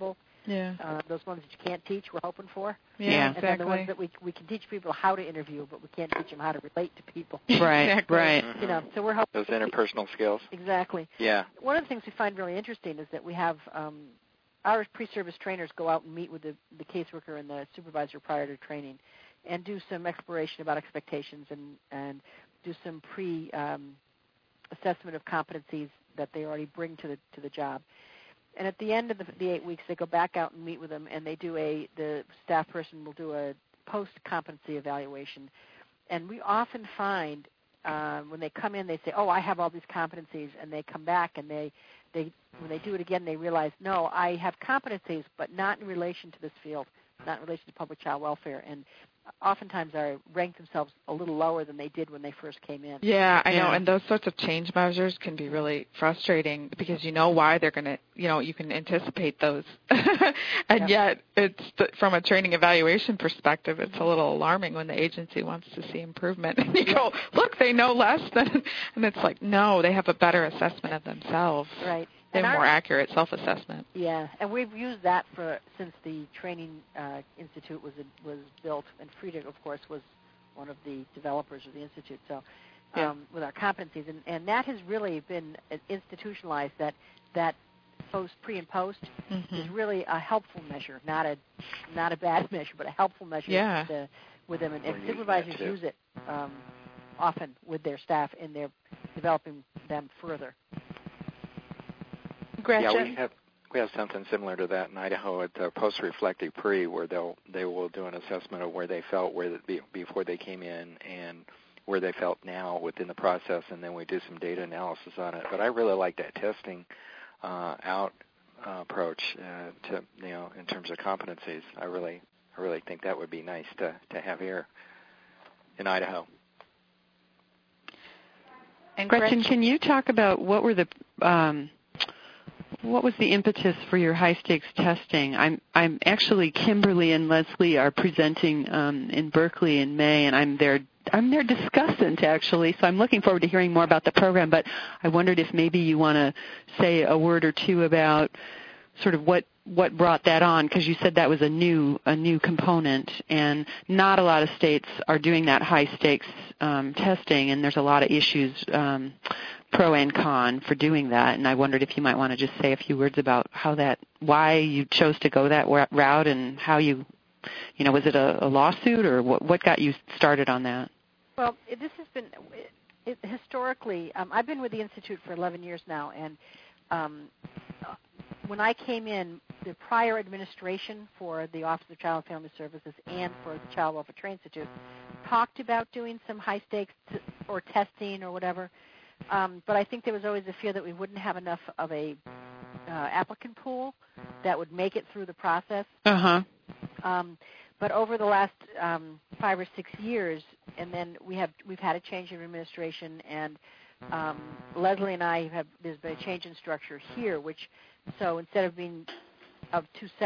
Those ones that you can't teach, we're hoping for. Yeah, and then the ones that we can teach people how to interview, but we can't teach them how to relate to people. Right, right. You know, so we're hoping those interpersonal skills. Exactly. Yeah. One of the things we find really interesting is that we have our pre-service trainers go out and meet with the caseworker and the supervisor prior to training, and do some exploration about expectations and do some assessment of competencies that they already bring to the job. And at the end of the 8 weeks, they go back out and meet with them, and they do the staff person will do a post-competency evaluation. And we often find when they come in, they say, "Oh, I have all these competencies," and they come back and when they do it again, they realize, "No, I have competencies, but not in relation to this field, not in relation to public child welfare." And oftentimes they rank themselves a little lower than they did when they first came in. Yeah, I know, and those sorts of change measures can be really frustrating because you know why they're going to, you can anticipate those. And yet it's from a training evaluation perspective, it's a little alarming when the agency wants to see improvement. And you go, look, they know less than, and it's like, no, they have a better assessment of themselves. Right. They have more accurate self-assessment. Yeah, and we've used that since the Training Institute was built, and Frida, of course, was one of the developers of the Institute. So, with our competencies, and that has really been institutionalized. That pre and post is really a helpful measure, not a bad measure, but a helpful measure with them, and supervisors use it often with their staff, and they're developing them further. Gretchen? Yeah, we have something similar to that in Idaho at the post-reflective pre, where they will do an assessment of where they felt before they came in and where they felt now within the process, and then we do some data analysis on it. But I really like that testing out approach to in terms of competencies. I really think that would be nice to have here in Idaho. And Gretchen, can you talk about what was the impetus for your high-stakes testing? I'm actually, Kimberly and Leslie are presenting in Berkeley in May, and I'm their discussant, actually, so I'm looking forward to hearing more about the program, but I wondered if maybe you want to say a word or two about sort of what brought that on, because you said that was a new component, and not a lot of states are doing that high-stakes testing, and there's a lot of issues pro and con for doing that, and I wondered if you might want to just say a few words about why you chose to go that route, and how was it a lawsuit, or what got you started on that? Well, this has been historically. I've been with the Institute for 11 years now, and when I came in, the prior administration for the Office of Child and Family Services and for the Child Welfare Training Institute talked about doing some high stakes or testing or whatever. But I think there was always a fear that we wouldn't have enough of a applicant pool that would make it through the process. But over the last 5 or 6 years, and then we've had a change in administration, and Leslie and I there's been a change in structure here, so instead of being of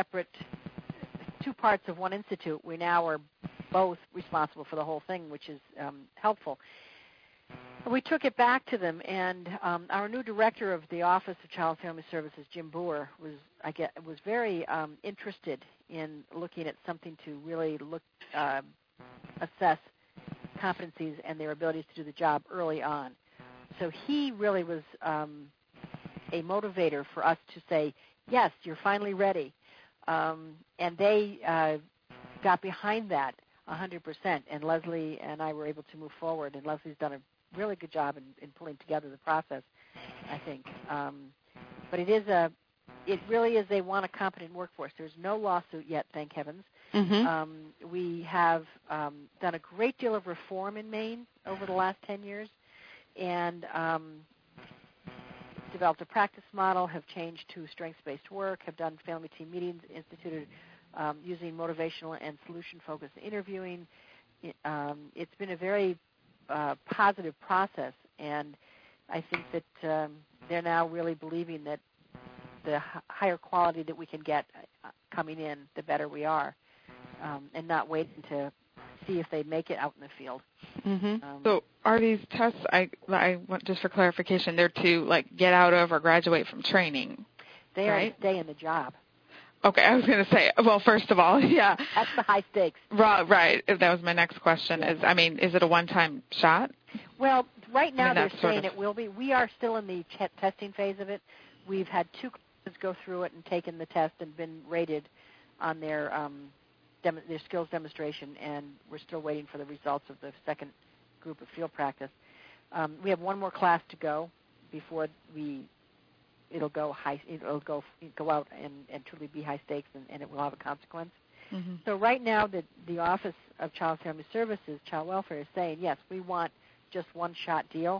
two parts of one institute, we now are both responsible for the whole thing, which is helpful. We took it back to them, and our new director of the Office of Child and Family Services, Jim Boer, was very interested in looking at something to really assess competencies and their abilities to do the job early on. So he really was a motivator for us to say, yes, you're finally ready. And they got behind that 100%, and Leslie and I were able to move forward, and Leslie's done a really good job in pulling together the process, I think. But it really is they want a competent workforce. There's no lawsuit yet, thank heavens. We have done a great deal of reform in Maine over the last 10 years, and developed a practice model, have changed to strengths-based work, have done family team meetings, instituted using motivational and solution-focused interviewing. It's been a very positive process, and I think that they're now really believing that the higher quality that we can get coming in, the better we are, and not waiting to see if they make it out in the field. So are these tests, I want just for clarification, they're to get out of or graduate from training? They are to stay in the job. Okay, I was going to say, well, first of all, yeah. That's the high stakes. Right. That was my next question. Is it a one-time shot? Well, right now they're saying it will be. We are still in the testing phase of it. We've had 2 classes go through it and taken the test and been rated on their skills demonstration, and we're still waiting for the results of the second group of field practice. We have 1 more class to go before it'll go out and truly be high stakes, and it will have a consequence. Mm-hmm. So right now, the Office of Child and Family Services, Child Welfare, is saying, yes, we want just one-shot deal.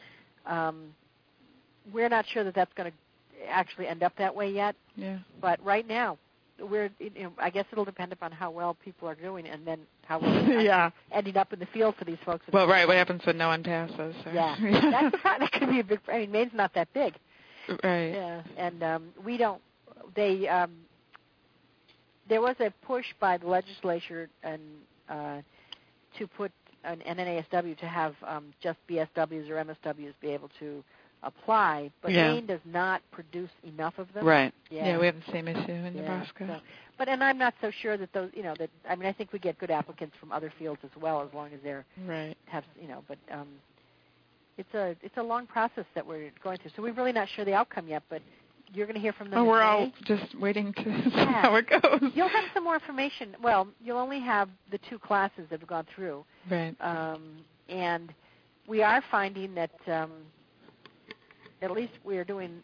We're not sure that that's going to actually end up that way yet. Yeah. But right now, I guess it'll depend upon how well people are doing, and then how well ending up in the field for these folks. Well, right. What happens when no one passes? Or? Yeah. That's the part that could be a big. I mean, Maine's not that big. Right. Yeah. And we don't. They. There was a push by the legislature and to put an NASW to have just BSWs or MSWs be able to apply, but Maine does not produce enough of them. Right. Yeah, we have the same issue in Nebraska. So, and I'm not so sure that those, I mean, I think we get good applicants from other fields as well, as long as they're but it's a long process that we're going through. So we're really not sure the outcome yet, but you're going to hear from them. We're all just waiting to see how it goes. You'll have some more information. Well, you'll only have the 2 classes that have gone through. Right. And we are finding that at least we are doing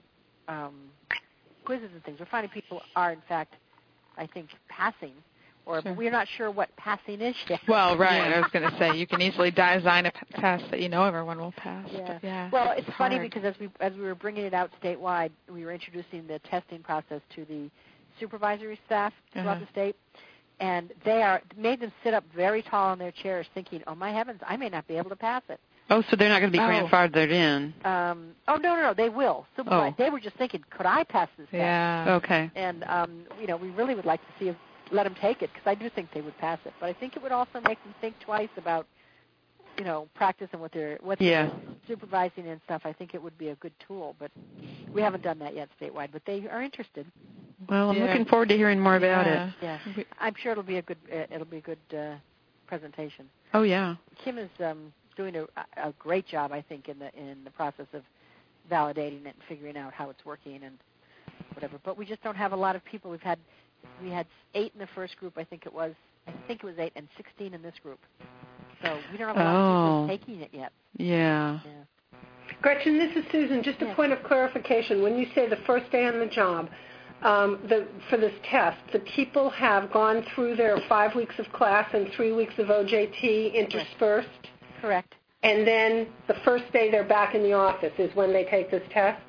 quizzes and things. We're finding people are, in fact, I think, passing. But we're not sure what passing is yet. Well, right. I was going to say, you can easily design a test that everyone will pass. Yeah. But well, it's funny because as we were bringing it out statewide, we were introducing the testing process to the supervisory staff throughout the state, and made them sit up very tall in their chairs thinking, oh, my heavens, I may not be able to pass it. Oh, so they're not going to be grandfathered in. No, they will. They were just thinking, could I pass this test? Yeah. Okay. And, we really would like to see let them take it, because I do think they would pass it. But I think it would also make them think twice about, practice and what they're supervising and stuff. I think it would be a good tool, but we haven't done that yet statewide. But they are interested. Well, I'm looking forward to hearing more about it. Yeah, I'm sure it'll be a good presentation. Oh yeah. Kim is doing a great job, I think, in the process of validating it and figuring out how it's working and whatever. But we just don't have a lot of people. We had 8 in the first group, I think it was 8, and 16 in this group. So we don't have a lot of people taking it yet. Yeah. Gretchen, this is Susan. Just a point of clarification. When you say the first day on the job, for this test, the people have gone through their 5 weeks of class and 3 weeks of OJT interspersed? Correct. And then the first day they're back in the office is when they take this test?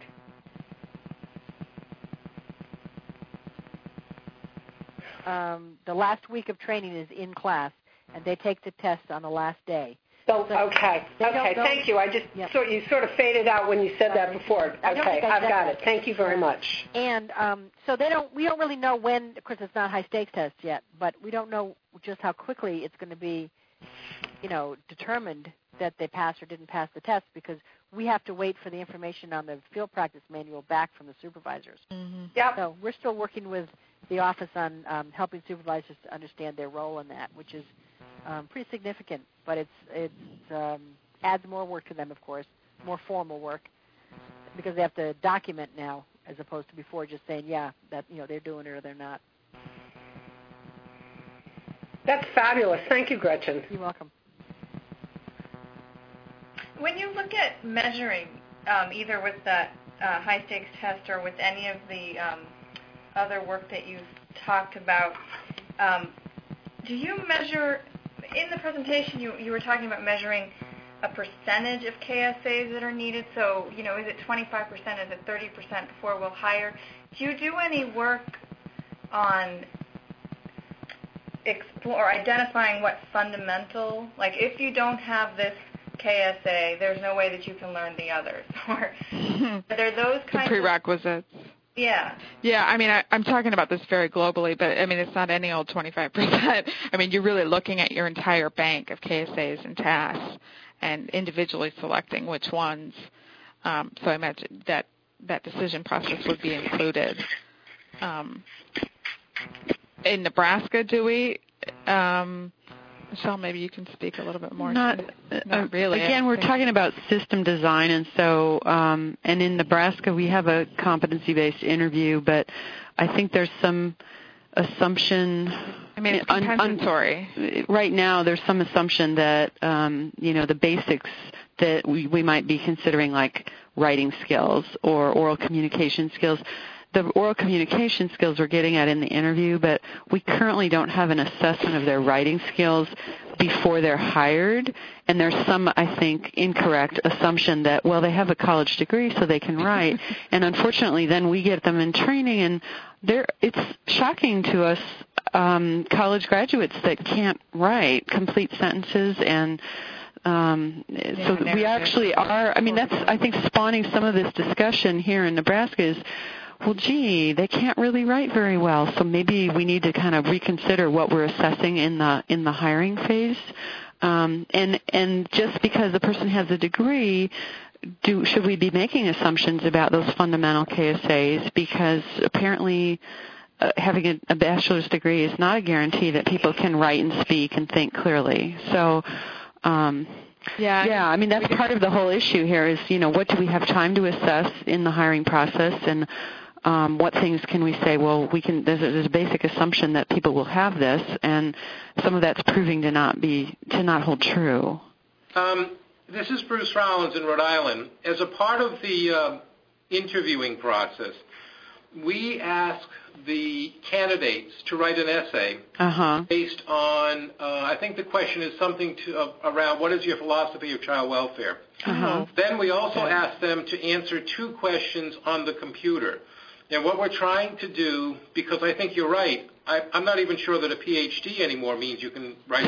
The last week of training is in class, and they take the test on the last day. Okay. Thank you. You sort of faded out when you said that before. Okay, I've got it. Thank you very much. And so we don't really know when. Of course, it's not a high stakes test yet, but we don't know just how quickly it's going to be, determined that they passed or didn't pass the test, because we have to wait for the information on the field practice manual back from the supervisors. Mm-hmm. Yep. So we're still working with the office on helping supervisors to understand their role in that, which is pretty significant, but it adds more work to them, of course, more formal work, because they have to document now as opposed to before just saying, that they're doing it or they're not. That's fabulous. Thank you, Gretchen. You're welcome. When you look at measuring, either with that high-stakes test or with any of the other work that you've talked about, do you measure, in the presentation you were talking about measuring a percentage of KSAs that are needed, so, is it 25%, is it 30% before we'll hire? Do you do any work on identifying what's fundamental? Like, if you don't have this KSA, there's no way that you can learn the others. Or are there those kinds of prerequisites? Yeah. Yeah, I mean, I'm talking about this very globally, but, I mean, it's not any old 25%. I mean, you're really looking at your entire bank of KSAs and tasks and individually selecting which ones. So I imagine that decision process would be included. in Nebraska, do we? Michelle, maybe you can speak a little bit more. Not really. Again, we're talking about system design, and so, and in Nebraska we have a competency-based interview, but I think there's some assumption. I mean, it's compensatory. Right now, there's some assumption that the basics that we might be considering, like writing skills or oral communication skills. The oral communication skills we're getting at in the interview, but we currently don't have an assessment of their writing skills before they're hired. And there's some, I think, incorrect assumption that, well, they have a college degree so they can write. And unfortunately, then we get them in training, and it's shocking to us, college graduates that can't write complete sentences, and so we actually are, I mean, that's, I think, spawning some of this discussion here in Nebraska is, well, gee, they can't really write very well, so maybe we need to kind of reconsider what we're assessing in the hiring phase. And just because the person has a degree, should we be making assumptions about those fundamental KSAs? Because apparently having a bachelor's degree is not a guarantee that people can write and speak and think clearly. So, I mean, that's part of the whole issue here is, what do we have time to assess in the hiring process, and what things can we say, well, there's a basic assumption that people will have this, and some of that's proving to not hold true. This is Bruce Rollins in Rhode Island. As a part of the interviewing process, we ask the candidates to write an essay based on, I think the question is something around what is your philosophy of child welfare. Then we also ask them to answer 2 questions on the computer. And what we're trying to do, because I think you're right, I'm not even sure that a PhD anymore means you can write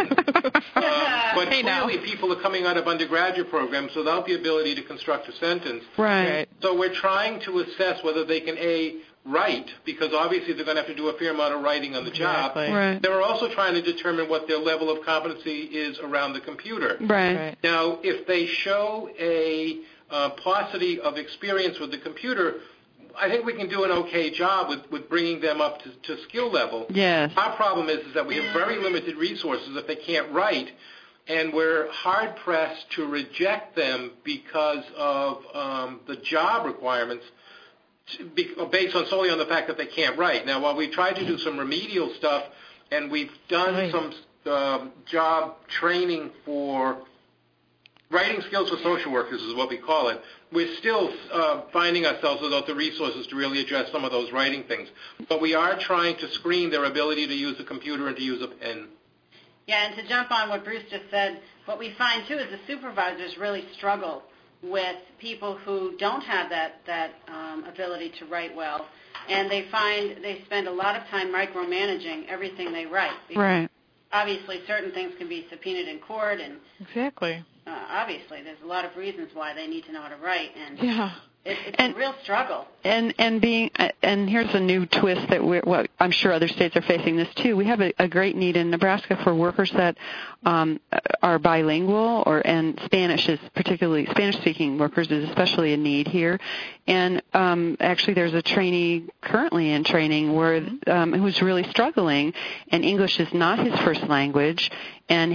but clearly people are coming out of undergraduate programs without the ability to construct a sentence. Right. So we're trying to assess whether they can, write, because obviously they're going to have to do a fair amount of writing on the job. Right. They're also trying to determine what their level of competency is around the computer. Right. Now, if they show a paucity of experience with the computer, I think we can do an okay job with bringing them up to skill level. Yes. Our problem is that we have very limited resources if they can't write, and we're hard-pressed to reject them because of the job requirements based solely on the fact that they can't write. Now, while we tried to do some remedial stuff, and we've done some job training for writing skills for social workers is what we call it, we're still finding ourselves without the resources to really address some of those writing things. But we are trying to screen their ability to use a computer and to use a pen. Yeah, and to jump on what Bruce just said, what we find, too, is the supervisors really struggle with people who don't have that ability to write well, and they find they spend a lot of time micromanaging everything they write. Right. Obviously, certain things can be subpoenaed in court, and exactly. Obviously, there's a lot of reasons why they need to know how to write, and it's a real struggle. And here's a new twist that I'm sure other states are facing this too. We have a great need in Nebraska for workers that are bilingual, and Spanish is particularly Spanish-speaking workers is especially a need here. And actually, there's a trainee currently in training who's really struggling, and English is not his first language. And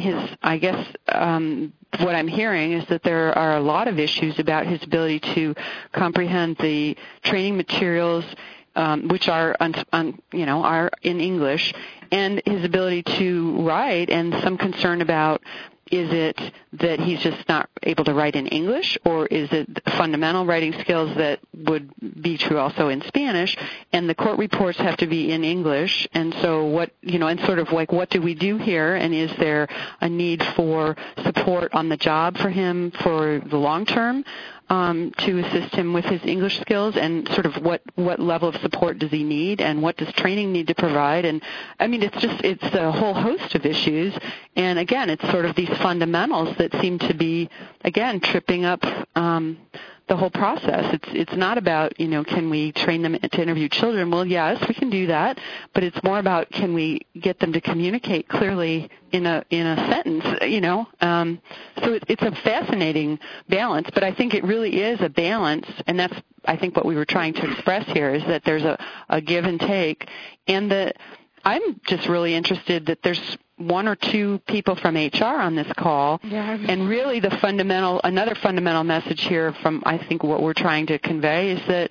what I'm hearing is that there are a lot of issues about his ability to comprehend the training materials, which are in English, and his ability to write, and some concern about, is it that he's just not able to write in English, or is it fundamental writing skills that would be true also in Spanish? And the court reports have to be in English. And so what do we do here? And is there a need for support on the job for him for the long term? To assist him with his English skills, and sort of what level of support does he need, and what does training need to provide? And I mean, it's a whole host of issues. And again, it's sort of these fundamentals that seem to be, again, tripping up the whole process. It's not about, can we train them to interview children? Well, yes, we can do that, but it's more about can we get them to communicate clearly in a sentence, So it's a fascinating balance, but I think it really is a balance, and that's, I think, what we were trying to express here is that there's a give and take, and that I'm just really interested that there's one or two people from HR on this call, and really another fundamental message here from, I think, what we're trying to convey is that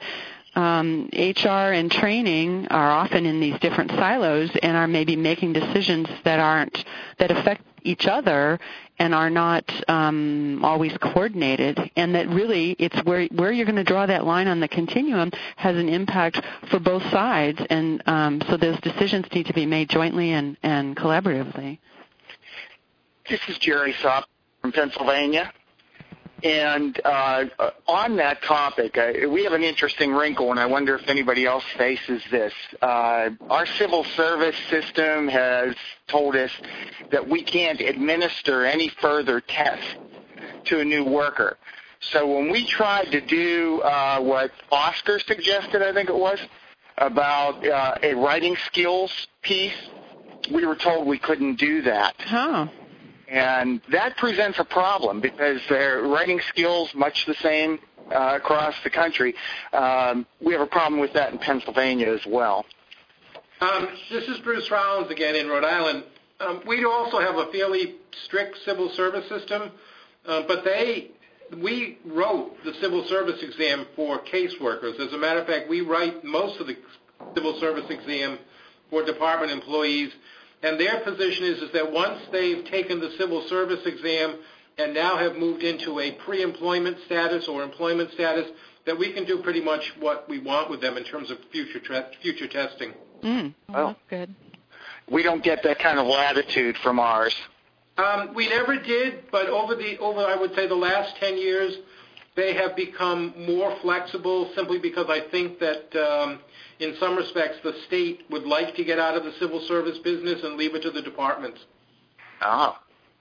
HR and training are often in these different silos and are maybe making decisions that affect each other and are not always coordinated, and that really it's where you're going to draw that line on the continuum has an impact for both sides, and so those decisions need to be made jointly and collaboratively. This is Jerry Sopp from Pennsylvania. And on that topic, we have an interesting wrinkle, and I wonder if anybody else faces this. Our civil service system has told us that we can't administer any further tests to a new worker. So when we tried to do what Oscar suggested, I think it was, about a writing skills piece, we were told we couldn't do that. Huh. And that presents a problem because their writing skills much the same across the country. We have a problem with that in Pennsylvania as well. This is Bruce Rollins again in Rhode Island. We also have a fairly strict civil service system, but we wrote the civil service exam for caseworkers. As a matter of fact, we write most of the civil service exam for department employees. And their position is that once they've taken the civil service exam and now have moved into a pre-employment status or employment status, that we can do pretty much what we want with them in terms of future testing. That's good. We don't get that kind of latitude from ours. We never did, but over I would say the last 10 years, they have become more flexible simply because I think that in some respects the state would like to get out of the civil service business and leave it to the departments. Ah.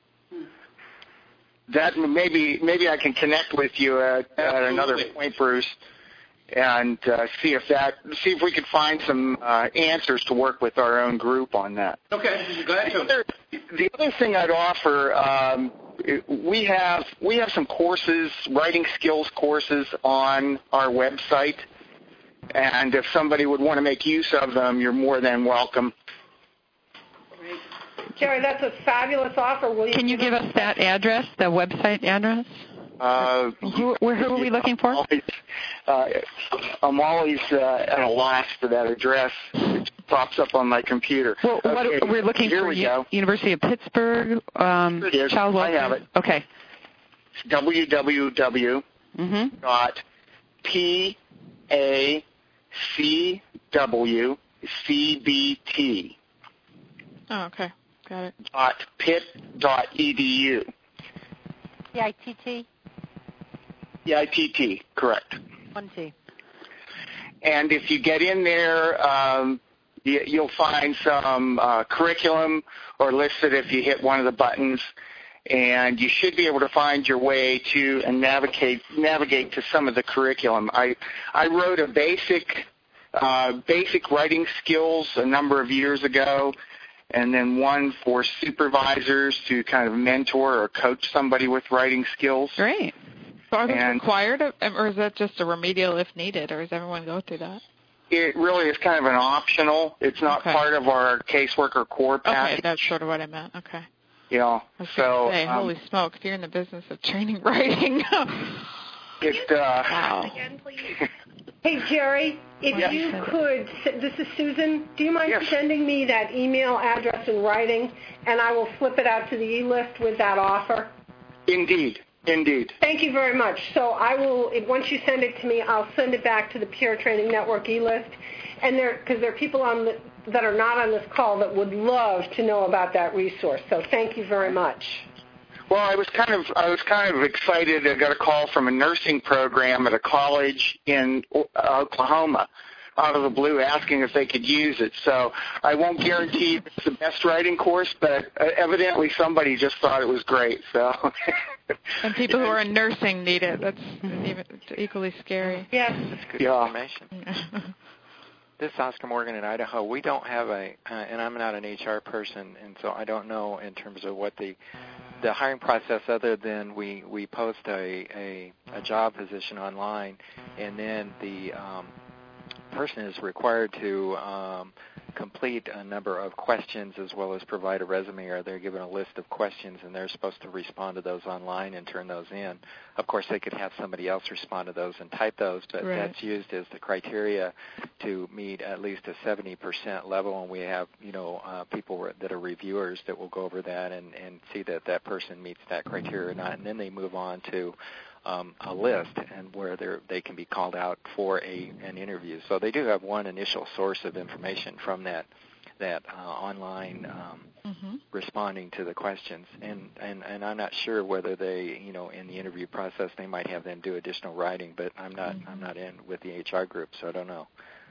That maybe I can connect with you at another point, Bruce, and see if we could find some answers to work with our own group on that. Okay, glad to. The other thing I'd offer, we have some courses, writing skills courses on our website, and if somebody would want to make use of them, you're more than welcome. Jerry, that's a fabulous offer. Can you give us that address, the website address? Who are we looking for? I'm always at a loss for that address. It pops up on my computer. Well, we're looking for University of Pittsburgh. Child welfare. I have it. Okay. www.pacwcbt. Oh, okay. Got it. .pitt.edu. PITT? PITT, correct. 1T. And if you get in there, you'll find some curriculum or listed if you hit one of the buttons, and you should be able to find your way to and navigate to some of the curriculum. I wrote a basic writing skills a number of years ago, and then one for supervisors to kind of mentor or coach somebody with writing skills. Great. So are those required, or is that just a remedial if needed, or does everyone go through that? It really is kind of an optional. It's not part of our caseworker core package. Okay, that's sort of what I meant. Okay. Yeah. So, say, holy smoke, if you're in the business of training writing. Wow. Hey, Jerry, if you could, this is Susan, do you mind sending me that email address in writing, and I will flip it out to the e-list with that offer? Indeed. Thank you very much. So I will, once you send it to me, I'll send it back to the Peer Training Network e-list, and because there are people that are not on this call that would love to know about that resource. So thank you very much. Well, I was kind of excited. I got a call from a nursing program at a college in Oklahoma out of the blue asking if they could use it. So I won't guarantee it's the best writing course, but evidently somebody just thought it was great. So. And people who are in nursing need it. That's even equally scary. Yes. That's good information. This is Oscar Morgan in Idaho. We don't have and I'm not an HR person, and so I don't know in terms of what the hiring process, other than we post a job position online, and then the person is required to complete a number of questions as well as provide a resume, or they're given a list of questions and they're supposed to respond to those online and turn those in. Of course, they could have somebody else respond to those and type those, but that's used as the criteria to meet at least a 70% level, and we have people that are reviewers that will go over that and see that that person meets that criteria or not, and then they move on to a list and where they can be called out for an interview. So they do have one initial source of information from that online responding to the questions. And I'm not sure whether they, in the interview process, they might have them do additional writing, but I'm not in with the HR group, so I don't know.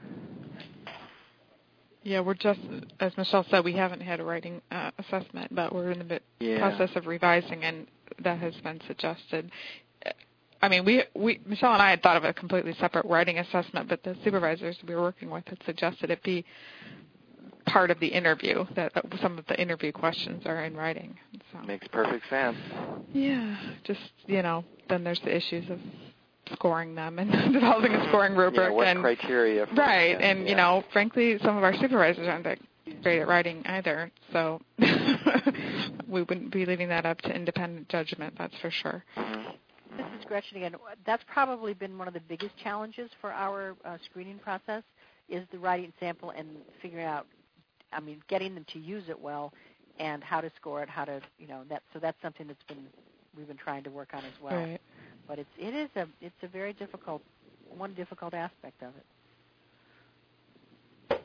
Yeah, we're just, as Michelle said, we haven't had a writing assessment, but we're in the process of revising, and that has been suggested. I mean, Michelle and I had thought of a completely separate writing assessment, but the supervisors we were working with had suggested it be part of the interview, that some of the interview questions are in writing. So. Makes perfect sense. Yeah, just, then there's the issues of scoring them and developing a scoring rubric. Yeah, what and criteria? Right, and, frankly, some of our supervisors aren't that great at writing either, so we wouldn't be leaving that up to independent judgment, that's for sure. This is Gretchen again. That's probably been one of the biggest challenges for our screening process is the writing sample and figuring out, getting them to use it well and how to score it, how to, so that's something we've been trying to work on as well. Right. But it's a very difficult aspect of it.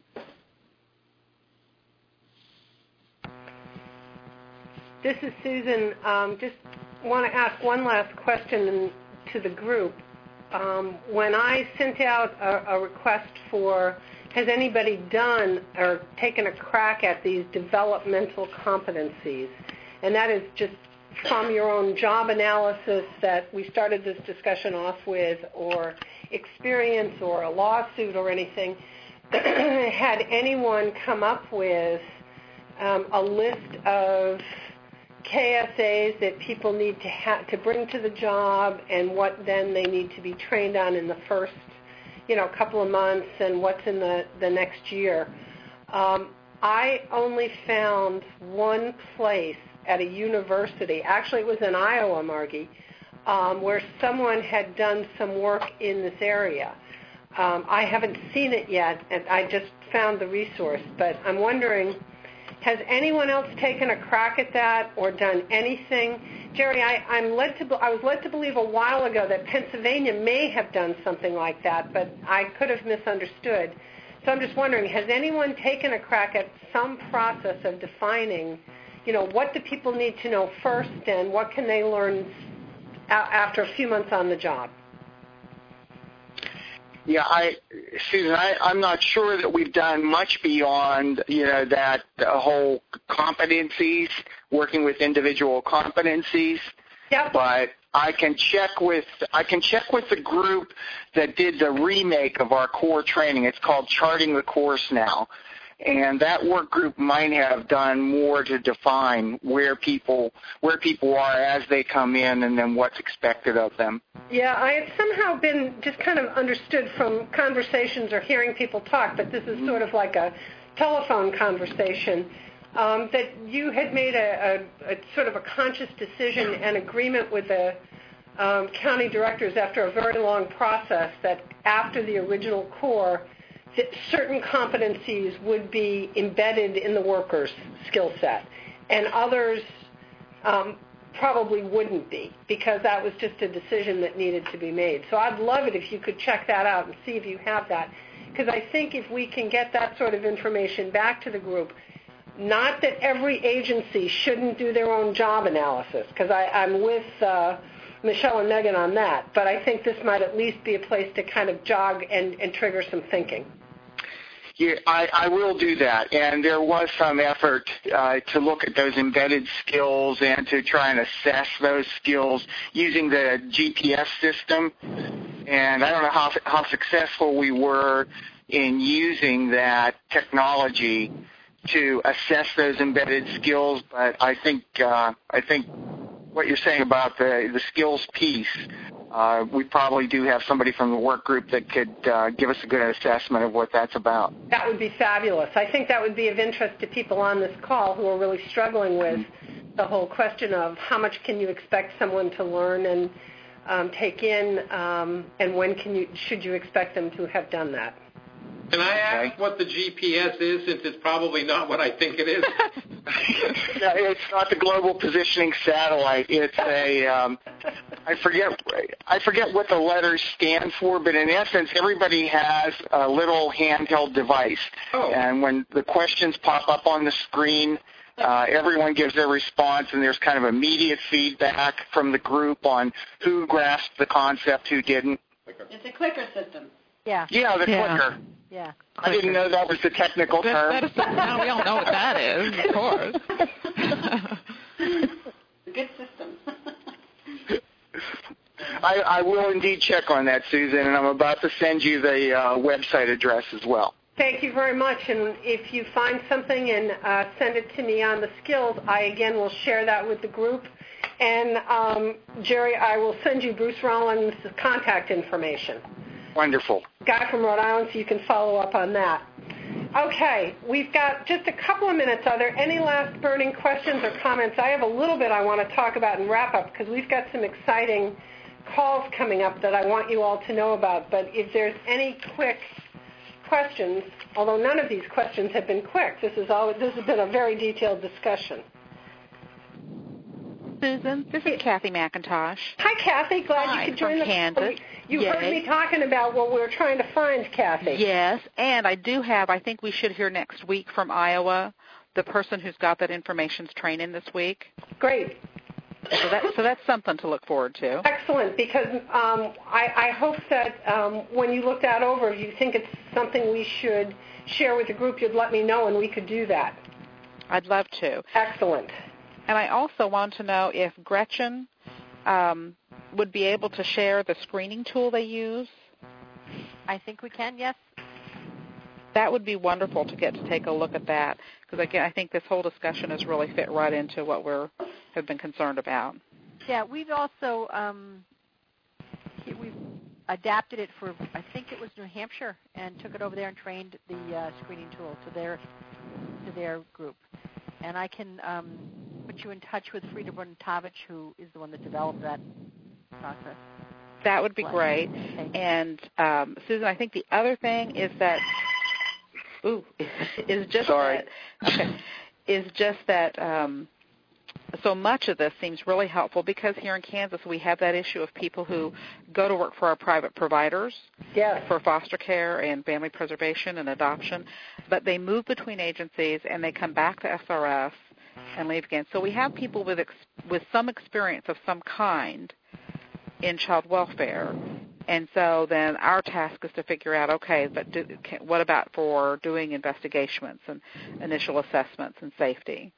This is Susan. Just want to ask one last question to the group. When I sent out a request for, has anybody done or taken a crack at these developmental competencies? And that is just from your own job analysis that we started this discussion off with, or experience or a lawsuit or anything. Had anyone come up with a list of KSAs that people need to bring to the job, and what then they need to be trained on in the first, couple of months, and what's in the next year? I only found one place at a university. Actually, it was in Iowa, Margie, where someone had done some work in this area. I haven't seen it yet, and I just found the resource, but I'm wondering, has anyone else taken a crack at that or done anything? Jerry, I was led to believe a while ago that Pennsylvania may have done something like that, but I could have misunderstood. So I'm just wondering, has anyone taken a crack at some process of defining, what do people need to know first, and what can they learn after a few months on the job? Yeah, Susan, I'm not sure that we've done much beyond, that whole competencies, working with individual competencies. Yep. But I can check with the group that did the remake of our core training. It's called Charting the Course now. And that work group might have done more to define where people are as they come in, and then what's expected of them. Yeah, I had somehow been just kind of understood from conversations or hearing people talk, but this is sort of like a telephone conversation, that you had made a sort of a conscious decision and agreement with the county directors after a very long process that after the original core, that certain competencies would be embedded in the worker's skill set, and others probably wouldn't be, because that was just a decision that needed to be made. So I'd love it if you could check that out and see if you have that, because I think if we can get that sort of information back to the group, not that every agency shouldn't do their own job analysis, because I'm with Michelle and Megan on that, but I think this might at least be a place to kind of jog and trigger some thinking. Yeah, I will do that. And there was some effort to look at those embedded skills and to try and assess those skills using the GPS system. And I don't know how successful we were in using that technology to assess those embedded skills, but I think what you're saying about the skills piece, we probably do have somebody from the work group that could give us a good assessment of what that's about. That would be fabulous. I think that would be of interest to people on this call who are really struggling with the whole question of how much can you expect someone to learn and take in, and when should you expect them to have done that. Can I ask what the GPS is, since it's probably not what I think it is? No, it's not the Global Positioning Satellite. It's I forget what the letters stand for, but in essence, everybody has a little handheld device. Oh. And when the questions pop up on the screen, everyone gives their response, and there's kind of immediate feedback from the group on who grasped the concept, who didn't. It's a clicker system. Yeah. Yeah, the clicker. Yeah. I didn't know that was the technical term. Now we all know what that is, of course. Good system. I will indeed check on that, Susan, and I'm about to send you the website address as well. Thank you very much. And if you find something and send it to me on the skills, I, again, will share that with the group. And, Jerry, I will send you Bruce Rollins' contact information. Wonderful. Guy from Rhode Island, so you can follow up on that. Okay, we've got just a couple of minutes. Are there any last burning questions or comments? I have a little bit I want to talk about and wrap up because we've got some exciting calls coming up that I want you all to know about. But if there's any quick questions, although none of these questions have been quick, this has been a very detailed discussion. Susan, this is Kathy McIntosh. Hi, Kathy. Glad you could join from Kansas. You heard me talking about what we're trying to find, Kathy. Yes, and I think we should hear next week from Iowa, the person who's got that information's training this week. Great. So that's something to look forward to. Excellent, because I hope that when you look that over, if you think it's something we should share with the group, you'd let me know and we could do that. I'd love to. Excellent. And I also want to know if Gretchen would be able to share the screening tool they use. I think we can, yes. That would be wonderful to get to take a look at that, because, again, I think this whole discussion has really fit right into what have been concerned about. Yeah, we've also we've adapted it for, I think it was New Hampshire, and took it over there and trained the screening tool to their group. And I can put you in touch with Frida Bruntovich, who is the one that developed that process. That would be great. Okay. And, Susan, I think the other thing is that so much of this seems really helpful because here in Kansas we have that issue of people who go to work for our private providers for foster care and family preservation and adoption, but they move between agencies and they come back to SRS and leave again. So we have people with some experience of some kind in child welfare. And so then our task is to figure out, okay, but what about for doing investigations and initial assessments and safety?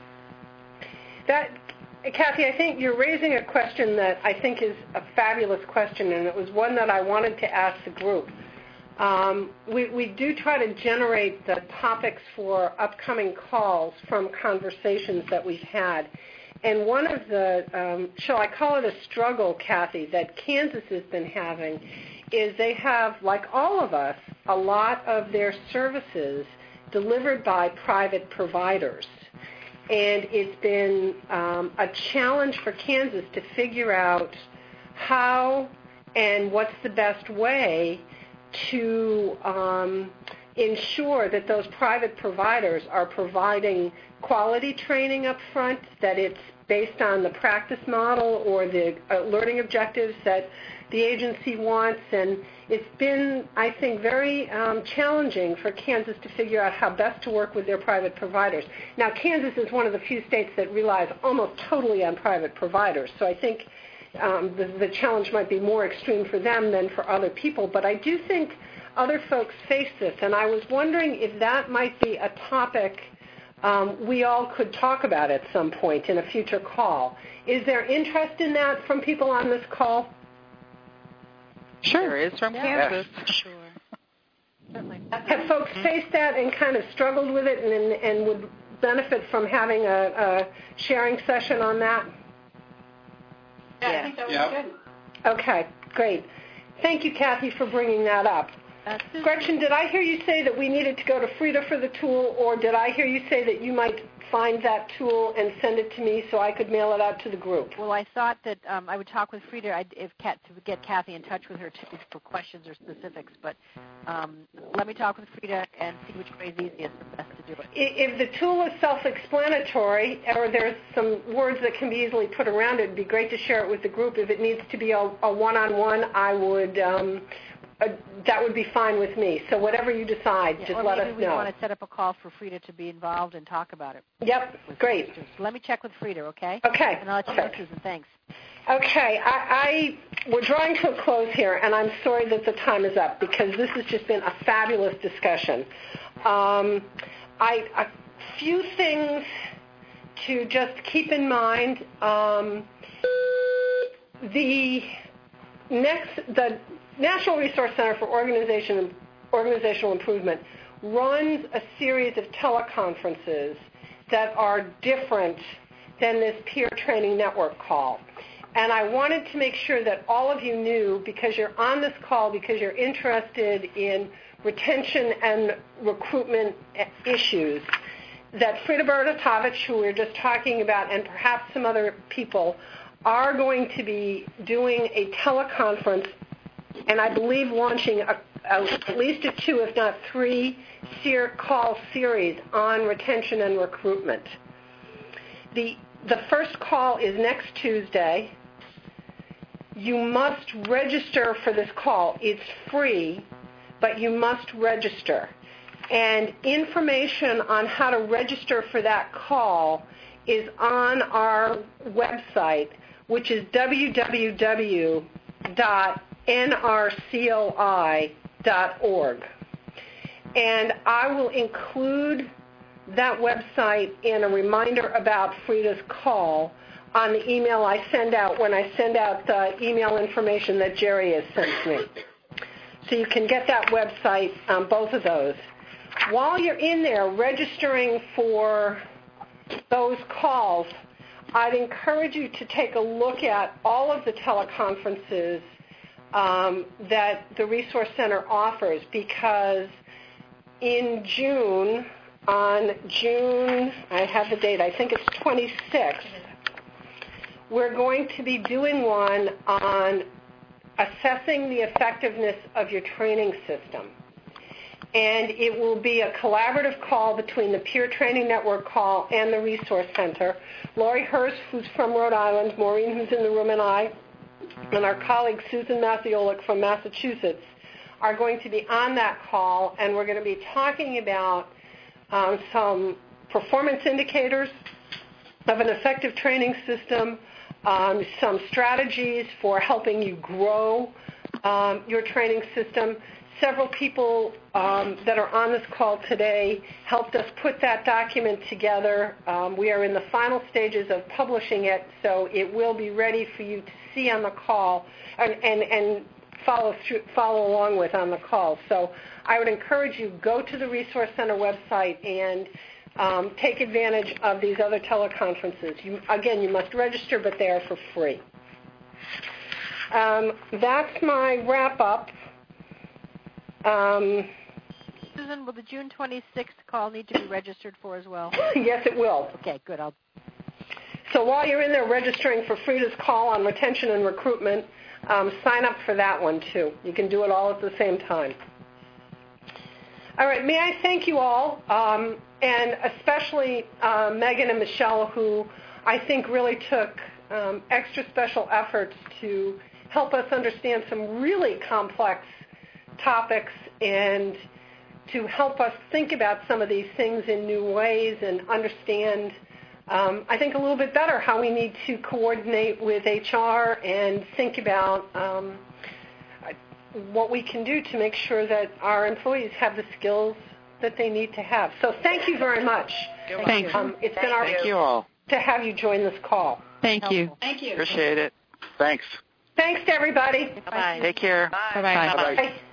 Kathy, I think you're raising a question that I think is a fabulous question, and it was one that I wanted to ask the group. We do try to generate the topics for upcoming calls from conversations that we've had. And one of the, shall I call it a struggle, Kathy, that Kansas has been having is they have, like all of us, a lot of their services delivered by private providers. And it's been a challenge for Kansas to figure out how and what's the best way to ensure that those private providers are providing quality training up front, that it's based on the practice model or the learning objectives that the agency wants. And it's been, I think, very challenging for Kansas to figure out how best to work with their private providers. Now, Kansas is one of the few states that relies almost totally on private providers. So I think the challenge might be more extreme for them than for other people. But I do think other folks face this, and I was wondering if that might be a topic we all could talk about at some point in a future call. Is there interest in that from people on this call? Sure, there is from Kansas. Sure. Have folks faced that and kind of struggled with it and would benefit from having a sharing session on that? Yeah, I think that would be good. Okay, great. Thank you, Kathy, for bringing that up. Gretchen, did I hear you say that we needed to go to Frida for the tool, or did I hear you say that you might find that tool and send it to me so I could mail it out to the group? Well, I thought that I would talk with Frida to get Kathy in touch with her for questions or specifics, but let me talk with Frida and see which way is easiest and best to do it. If the tool is self-explanatory or there's some words that can be easily put around it, it would be great to share it with the group. If it needs to be a one-on-one, I would... that would be fine with me. So whatever you decide, just let us know. Or maybe we want to set up a call for Frida to be involved and talk about it. Yep, great. So let me check with Frida, okay? Okay. And I'll let you know, Susan. Thanks. Okay, we're drawing to a close here, and I'm sorry that the time is up because this has just been a fabulous discussion. A few things to just keep in mind. The National Resource Center for Organizational Improvement runs a series of teleconferences that are different than this peer training network call. And I wanted to make sure that all of you knew, because you're on this call, because you're interested in retention and recruitment issues, that Frida Bertatovich, who we were just talking about, and perhaps some other people, are going to be doing a teleconference and I believe launching at least a 2, if not 3, call series on retention and recruitment. The first call is next Tuesday. You must register for this call. It's free, but you must register. And information on how to register for that call is on our website, which is www.nrcoi.org. And I will include that website in a reminder about Frida's call on the email I send out when I send out the email information that Jerry has sent me. So you can get that website, both of those. While you're in there registering for those calls, I'd encourage you to take a look at all of the teleconferences that the Resource Center offers, because in June, I have the date, I think it's 26th, we're going to be doing one on assessing the effectiveness of your training system. And it will be a collaborative call between the Peer Training Network call and the Resource Center. Lori Hurst, who's from Rhode Island, Maureen, who's in the room, and I, and our colleague Susan Mathiolic from Massachusetts are going to be on that call, and we're going to be talking about some performance indicators of an effective training system, some strategies for helping you grow your training system. Several people that are on this call today helped us put that document together. We are in the final stages of publishing it, so it will be ready for you to see on the call and follow along with on the call. So I would encourage you, go to the Resource Center website and take advantage of these other teleconferences. Again, you must register, but they are for free. That's my wrap-up. Susan, will the June 26th call need to be registered for as well? Yes, it will. Okay, good. So while you're in there registering for Frida's call on retention and recruitment, sign up for that one, too. You can do it all at the same time. All right, may I thank you all, and especially Megan and Michelle, who I think really took extra special efforts to help us understand some really complex topics and to help us think about some of these things in new ways and understand I think, a little bit better how we need to coordinate with HR and think about what we can do to make sure that our employees have the skills that they need to have. So thank you very much. Thanks. It's been our Thank you all. to have you join this call. Thank you. Thank you. Appreciate it. Thanks. Thanks to everybody. Bye. Take care. Bye-bye. Bye-bye.